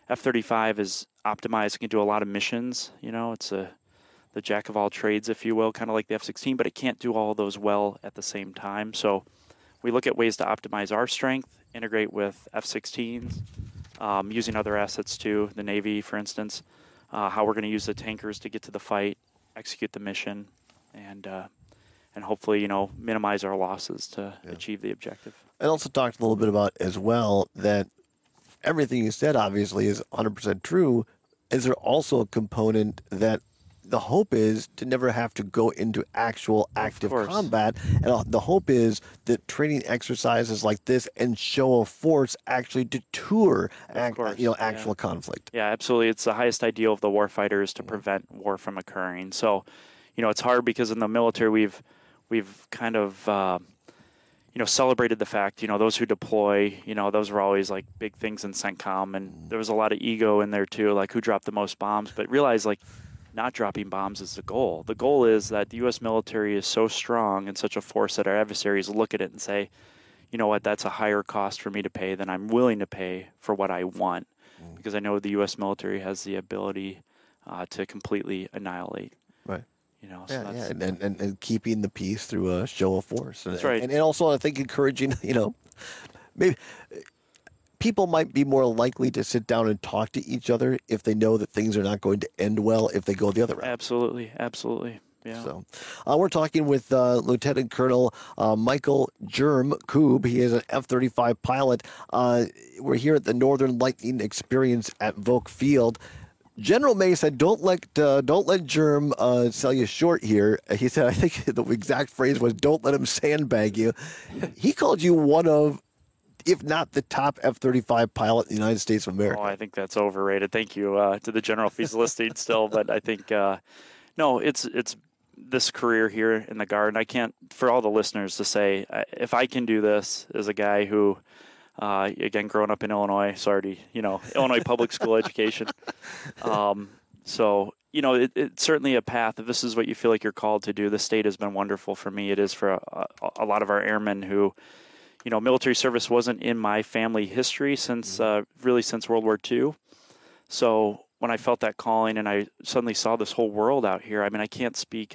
F-35 is optimized. It can do a lot of missions. It's the jack of all trades, if you will, kind of like the F-16, but it can't do all of those well at the same time. So we look at ways to optimize our strength, integrate with F-16s, using other assets too, the Navy, for instance, how we're going to use the tankers to get to the fight, execute the mission, and hopefully, minimize our losses to achieve the objective. I also talked a little bit about as well that everything you said obviously is 100% true. Is there also a component that the hope is to never have to go into actual active combat, and the hope is that training exercises like this and show of force actually deter actual conflict. Yeah, absolutely. It's the highest ideal of the warfighter is to prevent war from occurring. So, it's hard because in the military we've kind of celebrated the fact, those who deploy, those were always like big things in CENTCOM, and there was a lot of ego in there too, like who dropped the most bombs, but realize not dropping bombs is the goal. The goal is that the U.S. military is so strong and such a force that our adversaries look at it and say, you know what, that's a higher cost for me to pay than I'm willing to pay for what I want, because I know the U.S. military has the ability to completely annihilate. Right. So and keeping the peace through a show of force. That's right. And also, I think encouraging, maybe people might be more likely to sit down and talk to each other if they know that things are not going to end well if they go the other route. Absolutely. Yeah. So we're talking with Lieutenant Colonel Michael Germ Koob. He is an F-35 pilot. We're here at the Northern Lightning Experience at Volk Field. General May said, "Don't let Germ sell you short here." He said, I think the exact phrase was, "Don't let him sandbag you." He called you one of, if not the top F-35 pilot in the United States of America. Oh, I think that's overrated. Thank you to the general if he's listening still, but I think no, it's this career here in the Guard. And I can't, for all the listeners, to say if I can do this as a guy who. Again, growing up in Illinois, Illinois public school education. So, it's certainly a path. If this is what you feel like you're called to do, the state has been wonderful for me. It is for a lot of our airmen who, military service wasn't in my family history since World War II. So when I felt that calling and I suddenly saw this whole world out here, I mean, I can't speak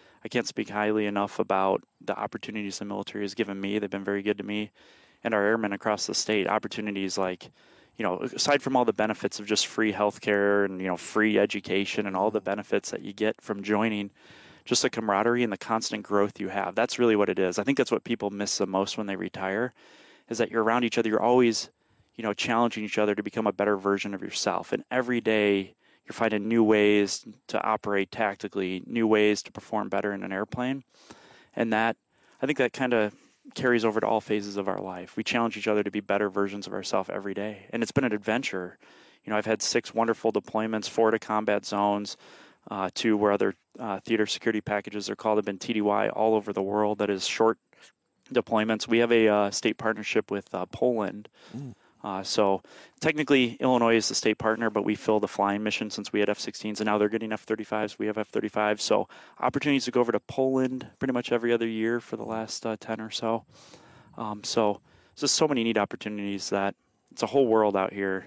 highly enough about the opportunities the military has given me. They've been very good to me. And our airmen across the state, opportunities like, aside from all the benefits of just free healthcare and, free education and all the benefits that you get from joining, just the camaraderie and the constant growth you have. That's really what it is. I think that's what people miss the most when they retire, is that you're around each other. You're always, challenging each other to become a better version of yourself. And every day you're finding new ways to operate tactically, new ways to perform better in an airplane. And I think that kind of carries over to all phases of our life. We challenge each other to be better versions of ourselves every day. And it's been an adventure. I've had 6 wonderful deployments, 4 to combat zones, 2 where other theater security packages are called, have been TDY all over the world. That is short deployments. We have a state partnership with Poland. So technically Illinois is the state partner, but we fill the flying mission since we had F-16s and now they're getting F-35s. We have F-35s. So opportunities to go over to Poland pretty much every other year for the last 10 or so. So there's just so many neat opportunities that it's a whole world out here.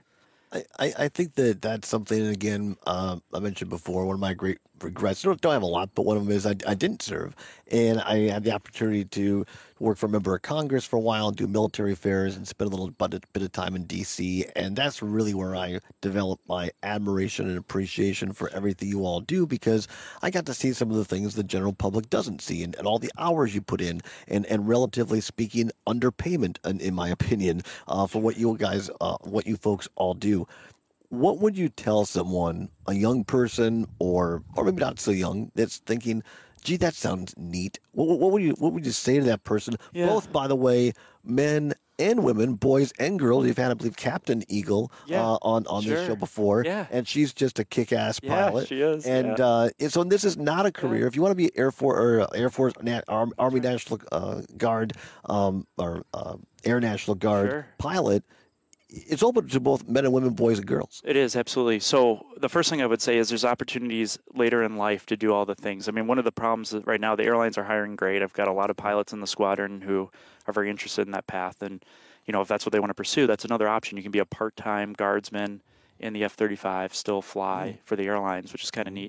I think that's something, again, I mentioned before, one of my great regrets. Don't have a lot, but one of them is I didn't serve. And I had the opportunity to work for a member of Congress for a while and do military affairs and spend a little bit of time in D.C. And that's really where I developed my admiration and appreciation for everything you all do, because I got to see some of the things the general public doesn't see, and all the hours you put in, and relatively speaking, underpayment, in my opinion, for what you guys, what you folks all do. What would you tell someone, a young person, or maybe not so young, that's thinking, gee, that sounds neat? What would you say to that person? Yeah. Both, by the way, men and women, boys and girls. You've had, I believe, Captain Eagle on this show before, and she's just a kick-ass pilot. She is. And so this is not a career. If you want to be Air Force, Army National Guard, or Air National Guard pilot, it's open to both men and women, boys and girls. It is, absolutely. So the first thing I would say is there's opportunities later in life to do all the things. I mean, one of the problems is right now, the airlines are hiring great. I've got a lot of pilots in the squadron who are very interested in that path. And, if that's what they want to pursue, that's another option. You can be a part-time guardsman in the F-35, still fly for the airlines, which is kind of neat.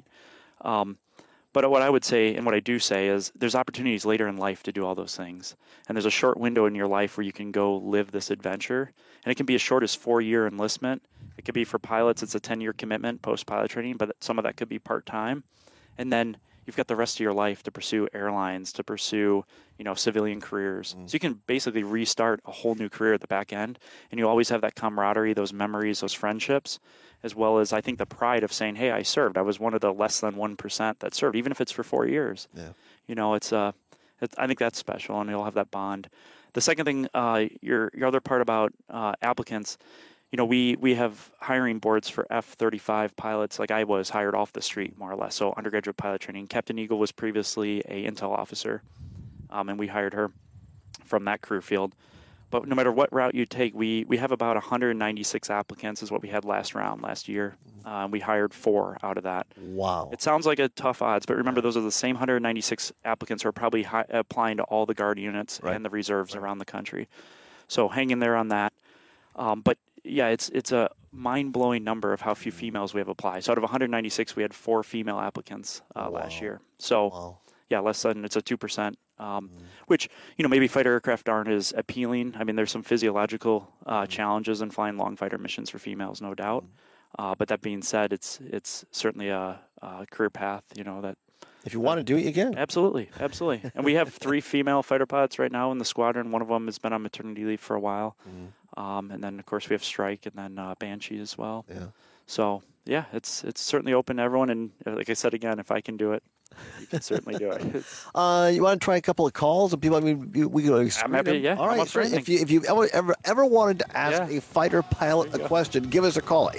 But what I would say, and what I do say, is there's opportunities later in life to do all those things. And there's a short window in your life where you can go live this adventure. And it can be as short as 4-year enlistment. It could be for pilots, it's a 10-year commitment post-pilot training, but some of that could be part-time. And then you've got the rest of your life to pursue airlines, to pursue, civilian careers. So you can basically restart a whole new career at the back end. And you always have that camaraderie, those memories, those friendships, as well as, I think, the pride of saying, hey, I served. I was one of the less than 1% that served, even if it's for 4 years. Yeah. I think that's special, and you'll have that bond. The second thing, your other part about applicants, we have hiring boards for F-35 pilots. Like I was hired off the street, more or less. So undergraduate pilot training. Captain Eagle was previously a intel officer, and we hired her from that career field. But no matter what route you take, we have about 196 applicants is what we had last year. We hired 4 out of that. Wow. It sounds like a tough odds, but remember, those are the same 196 applicants who are probably applying to all the Guard units and the reserves around the country. So hang in there on that. But yeah, it's a mind-blowing number of how few females we have apply. So out of 196, we had 4 female applicants last year. So yeah, less than, it's a 2%. Which, maybe fighter aircraft aren't as appealing. I mean, there's some physiological challenges in flying long fighter missions for females, no doubt. But that being said, it's certainly a career path, that if you want to do it, you can. Absolutely. And we have 3 female fighter pilots right now in the squadron. One of them has been on maternity leave for a while. And then, of course, we have Strike and then Banshee as well. Yeah. So yeah, it's certainly open to everyone. And like I said again, if I can do it, you can certainly do it. You want to try a couple of calls? And people, I mean, we can. I'm happy. Yeah. All right. Sure. If you ever wanted to ask a fighter pilot a question, give us a call.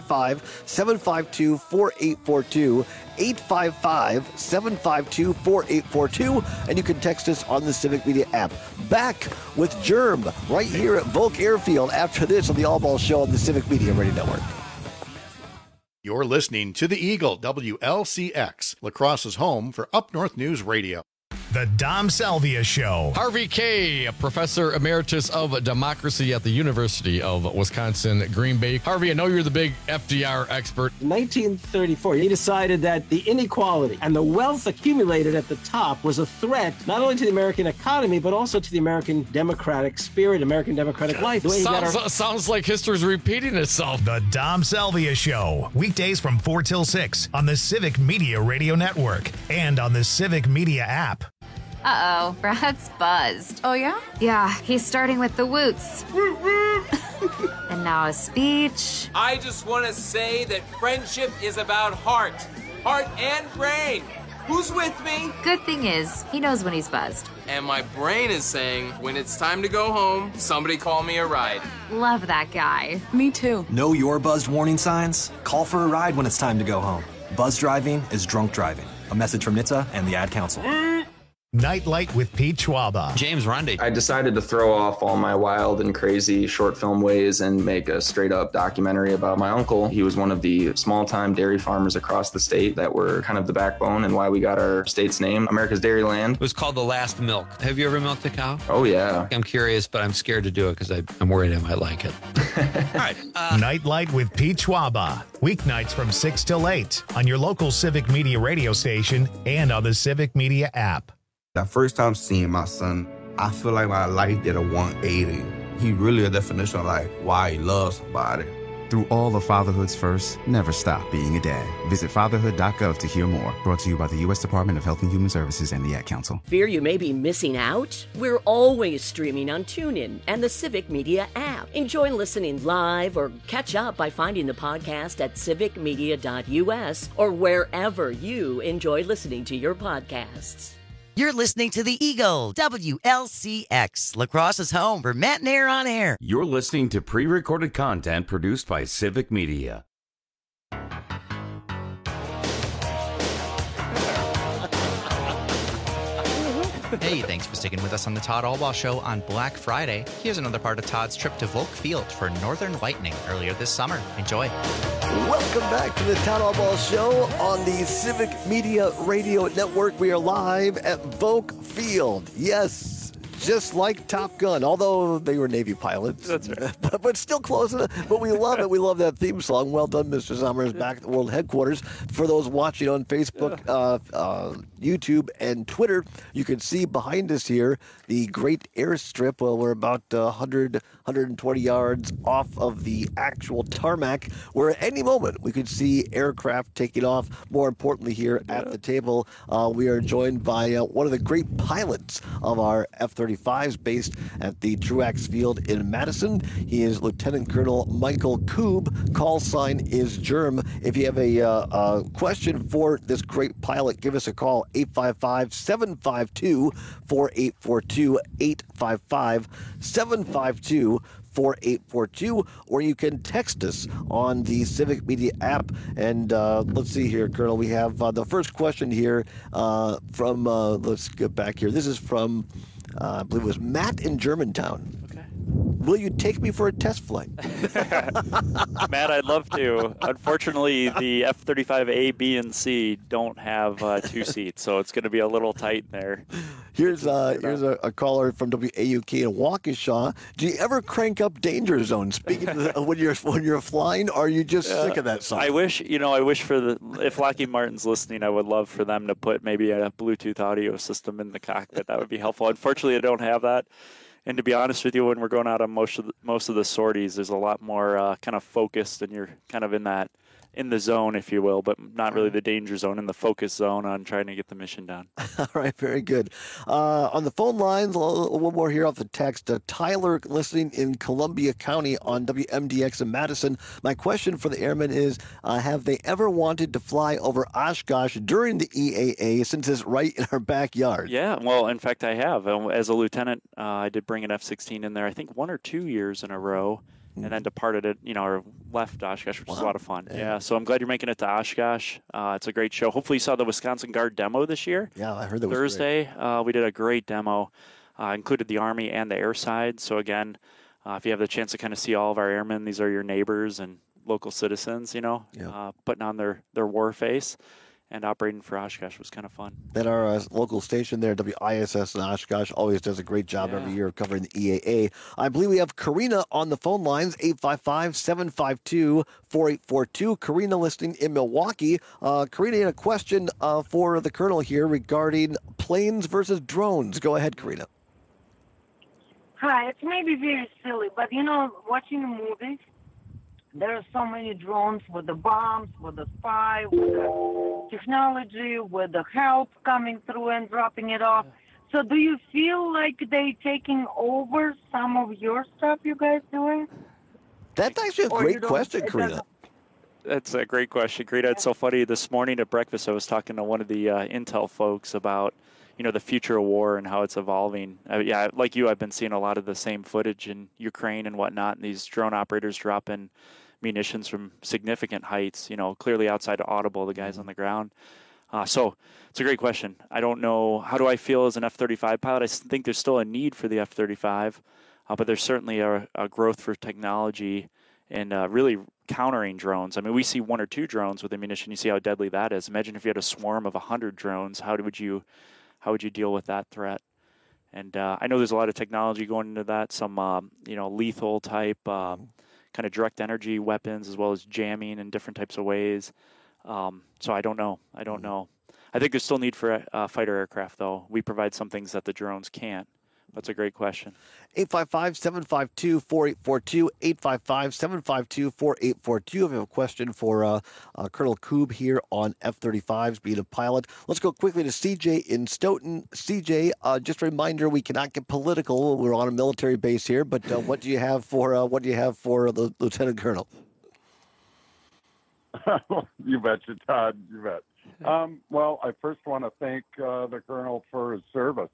855-752-4842. 855-752-4842, and you can text us on the Civic Media app. Back with Germ right here at Volk Airfield after this on the All Ball Show on the Civic Media Radio Network. You're listening to the Eagle, WLCX, La Crosse's home for Up North News Radio. The Dom Salvia Show. Harvey Kaye, Professor Emeritus of Democracy at the University of Wisconsin, Green Bay. Harvey, I know you're the big FDR expert. In 1934, he decided that the inequality and the wealth accumulated at the top was a threat not only to the American economy, but also to the American democratic spirit, American democratic life. Sounds like history's repeating itself. The Dom Salvia Show. Weekdays from 4 till 6 on the Civic Media Radio Network and on the Civic Media app. Uh-oh, Brad's buzzed. Oh, yeah? Yeah, he's starting with the woots. And now a speech. I just want to say that friendship is about heart and brain. Who's with me? Good thing is, he knows when he's buzzed. And my brain is saying, when it's time to go home, somebody call me a ride. Love that guy. Me too. Know your buzzed warning signs? Call for a ride when it's time to go home. Buzz driving is drunk driving. A message from NHTSA and the Ad Council. Nightlight with Pete Schwaba. James Rundy. I decided to throw off all my wild and crazy short film ways and make a straight up documentary about my uncle. He was one of the small time dairy farmers across the state that were kind of the backbone and why we got our state's name, America's Dairyland. It was called The Last Milk. Have you ever milked a cow? Oh, yeah. I'm curious, but I'm scared to do it because I'm worried I might like it. All right. Nightlight with Pete Schwaba. Weeknights from 6 till 8 on your local Civic Media radio station and on the Civic Media app. That first time seeing my son, I feel like my life did a 180. He really a definition of like why he loves somebody. Through all of fatherhood's first, never stop being a dad. Visit fatherhood.gov to hear more. Brought to you by the U.S. Department of Health and Human Services and the Ad Council. Fear you may be missing out? We're always streaming on TuneIn and the Civic Media app. Enjoy listening live or catch up by finding the podcast at civicmedia.us or wherever you enjoy listening to your podcasts. You're listening to the Eagle, WLCX, La Crosse's home for Matt and Air on Air. You're listening to pre-recorded content produced by Civic Media. Hey, thanks for sticking with us on the Todd Albaugh Show on Black Friday. Here's another part of Todd's trip to Volk Field for Northern Lightning earlier this summer. Enjoy. Welcome back to the Todd Albaugh Show on the Civic Media Radio Network. We are live at Volk Field. Yes, just like Top Gun, although they were Navy pilots. That's right. But still close enough. But we love it. We love that theme song. Well done, Mr. Summers, back at the World Headquarters. For those watching on Facebook, YouTube, and Twitter, you can see behind us here the great airstrip. Well, we're about 120 yards off of the actual tarmac, where at any moment we could see aircraft taking off. More importantly, here at the table, we are joined by one of the great pilots of our F-35s based at the Truax Field in Madison. He is Lieutenant Colonel Michael Koob. Call sign is Germ. If you have a question for this great pilot, give us a call, 855-752-4842, 855-752-4842, or you can text us on the Civic Media app. And let's see here, Colonel. We have the first question here from, let's get back here. This is from, I believe it was Matt in Germantown. Will you take me for a test flight? Matt, I'd love to. Unfortunately, the F-35A, B, and C don't have 2 seats, so it's going to be a little tight there. Here's a caller from WAUK in Waukesha. Do you ever crank up danger zone? Speaking of when you're flying, or are you just sick of that song? I wish if Lockheed Martin's listening, I would love for them to put maybe a Bluetooth audio system in the cockpit. That would be helpful. Unfortunately, I don't have that. And to be honest with you, when we're going out on most of the sorties, there's a lot more kind of focused, and you're kind of in that in the zone, if you will, but not really the danger zone, in the focus zone on trying to get the mission done. All right, very good. On the phone lines, one more here off the text. Tyler listening in Columbia County on WMDX in Madison. My question for the airmen is, have they ever wanted to fly over Oshkosh during the EAA since it's right in our backyard? Yeah, well, in fact, I have. As a lieutenant, I did bring an F-16 in there, I think 1 or 2 years in a row. And then departed it, or left Oshkosh, which was a lot of fun. Yeah, so I'm glad you're making it to Oshkosh. It's a great show. Hopefully you saw the Wisconsin Guard demo this year. Yeah, I heard that was Thursday. We did a great demo, included the Army and the air side. So again, if you have the chance to kind of see all of our airmen, these are your neighbors and local citizens, putting on their war face. And operating for Oshkosh was kind of fun. That our local station there, WISS in Oshkosh, always does a great job every year of covering the EAA. I believe we have Karina on the phone lines, 855-752-4842. Karina listening in Milwaukee. Karina, a question for the Colonel here regarding planes versus drones. Go ahead, Karina. Hi, it may be very silly, but watching the movies, there are so many drones with the bombs, with the spy, with the technology, with the help coming through and dropping it off. So do you feel like they taking over some of your stuff you guys doing? That's actually a great question, Karina. That's a great question, Karina. It's so funny. This morning at breakfast, I was talking to one of the Intel folks about, the future of war and how it's evolving. Like you, I've been seeing a lot of the same footage in Ukraine and whatnot, and these drone operators dropping munitions from significant heights, clearly outside of audible, the guys on the ground. So it's a great question. I don't know. How do I feel as an F-35 pilot? I think there's still a need for the F-35, but there's certainly a growth for technology and really countering drones. I mean, we see 1 or 2 drones with ammunition. You see how deadly that is. Imagine if you had a swarm of 100 drones. How would you deal with that threat? And I know there's a lot of technology going into that, some lethal type kind of direct energy weapons, as well as jamming in different types of ways. So I don't know. I think there's still need for fighter aircraft, though. We provide some things that the drones can't. That's a great question. 855-752-4842, 855-752-4842. If you have a question for Colonel Koob here on F-35s, being a pilot. Let's go quickly to CJ in Stoughton. CJ, just a reminder, we cannot get political. We're on a military base here, but what do you have for the Lieutenant Colonel? You betcha, Todd. You bet. Well, I first want to thank the Colonel for his service.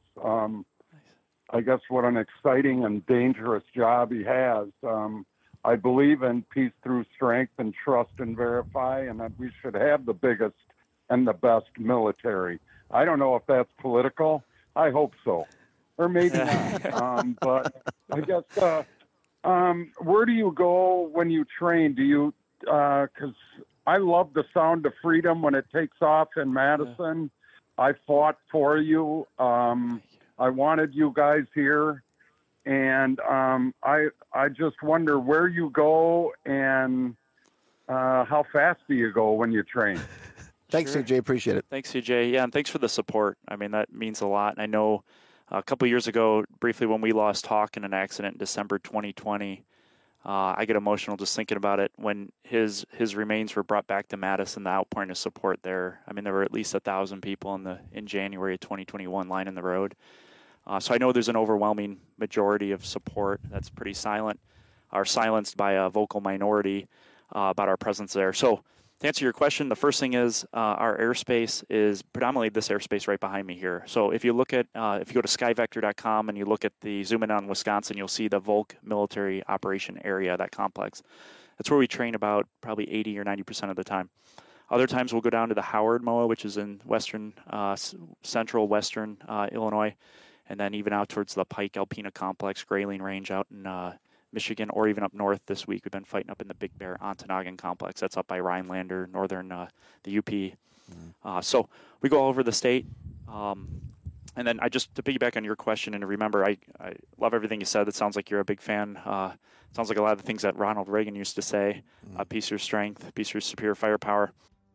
I guess what an exciting and dangerous job he has. I believe in peace through strength and trust and verify, and that we should have the biggest and the best military. I don't know if that's political. I hope so. Or maybe not. But I guess, where do you go when you train? Do you, because I love the sound of freedom when it takes off in Madison. I fought for you. I wanted you guys here, and I just wonder where you go and how fast do you go when you train? Thanks, CJ. Appreciate it. Thanks, CJ. Yeah, and thanks for the support. I mean, that means a lot. And I know a couple of years ago, briefly when we lost Hawk in an accident in December 2020, I get emotional just thinking about it. When his remains were brought back to Madison, the outpouring of support there. I mean, there were at least 1,000 people in January of 2021 lining the road. So I know there's an overwhelming majority of support that's pretty silent, or silenced by a vocal minority about our presence there. So to answer your question, the first thing is our airspace is predominantly this airspace right behind me here. So if you look at, if you go to skyvector.com and you look at the zoom in on Wisconsin, you'll see the Volk military operation area, that complex. That's where we train about probably 80 or 90% of the time. Other times we'll go down to the Howard MOA, which is in central western Illinois, and then even out towards the Pike Alpena Complex, Grayling Range out in Michigan, or even up north this week. We've been fighting up in the Big Bear Ontonagon Complex. That's up by Rhinelander, northern the UP. So we go all over the state. And then to piggyback on your question, and to remember, I love everything you said. It sounds like you're a big fan. Sounds like a lot of the things that Ronald Reagan used to say, peace through strength, peace through superior firepower.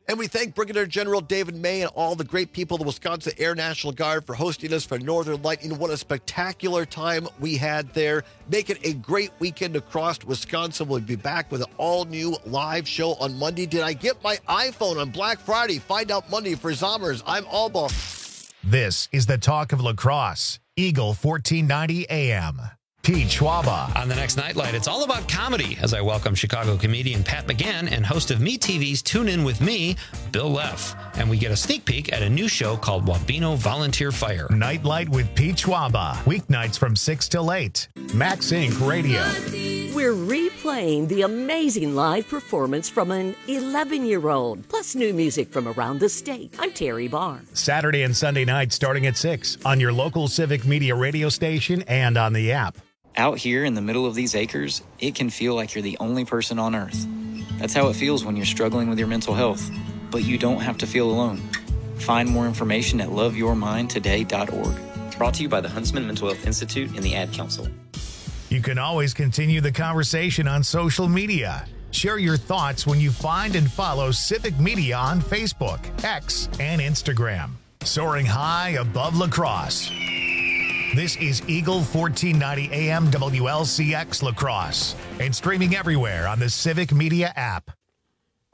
And we thank Brigadier General David May and all the great people of the Wisconsin Air National Guard for hosting us for Northern Lightning. What a spectacular time we had there. Make it a great weekend across Wisconsin. We'll be back with an all-new live show on Monday. Did I get my iPhone on Black Friday? Find out Monday for Zommers. I'm Alba. This is the talk of lacrosse. Eagle 1490 AM. Pete Schwaba. On the next Nightlight, it's all about comedy as I welcome Chicago comedian Pat McGann and host of MeTV's Tune In With Me, Bill Leff. And we get a sneak peek at a new show called Wabeno Volunteer Fire. Nightlight with Pete Schwaba. Weeknights from 6 till 8. Max Inc. Radio. We're replaying the amazing live performance from an 11-year-old, plus new music from around the state. I'm Terry Barr. Saturday and Sunday nights starting at 6 on your local Civic Media radio station and on the app. Out here in the middle of these acres, it can feel like you're the only person on Earth. That's how it feels when you're struggling with your mental health. But you don't have to feel alone. Find more information at loveyourmindtoday.org. Brought to you by the Huntsman Mental Health Institute and the Ad Council. You can always continue the conversation on social media. Share your thoughts when you find and follow Civic Media on Facebook, X, and Instagram. Soaring high above lacrosse. This is Eagle 1490 AM WLCX Lacrosse and streaming everywhere on the Civic Media app.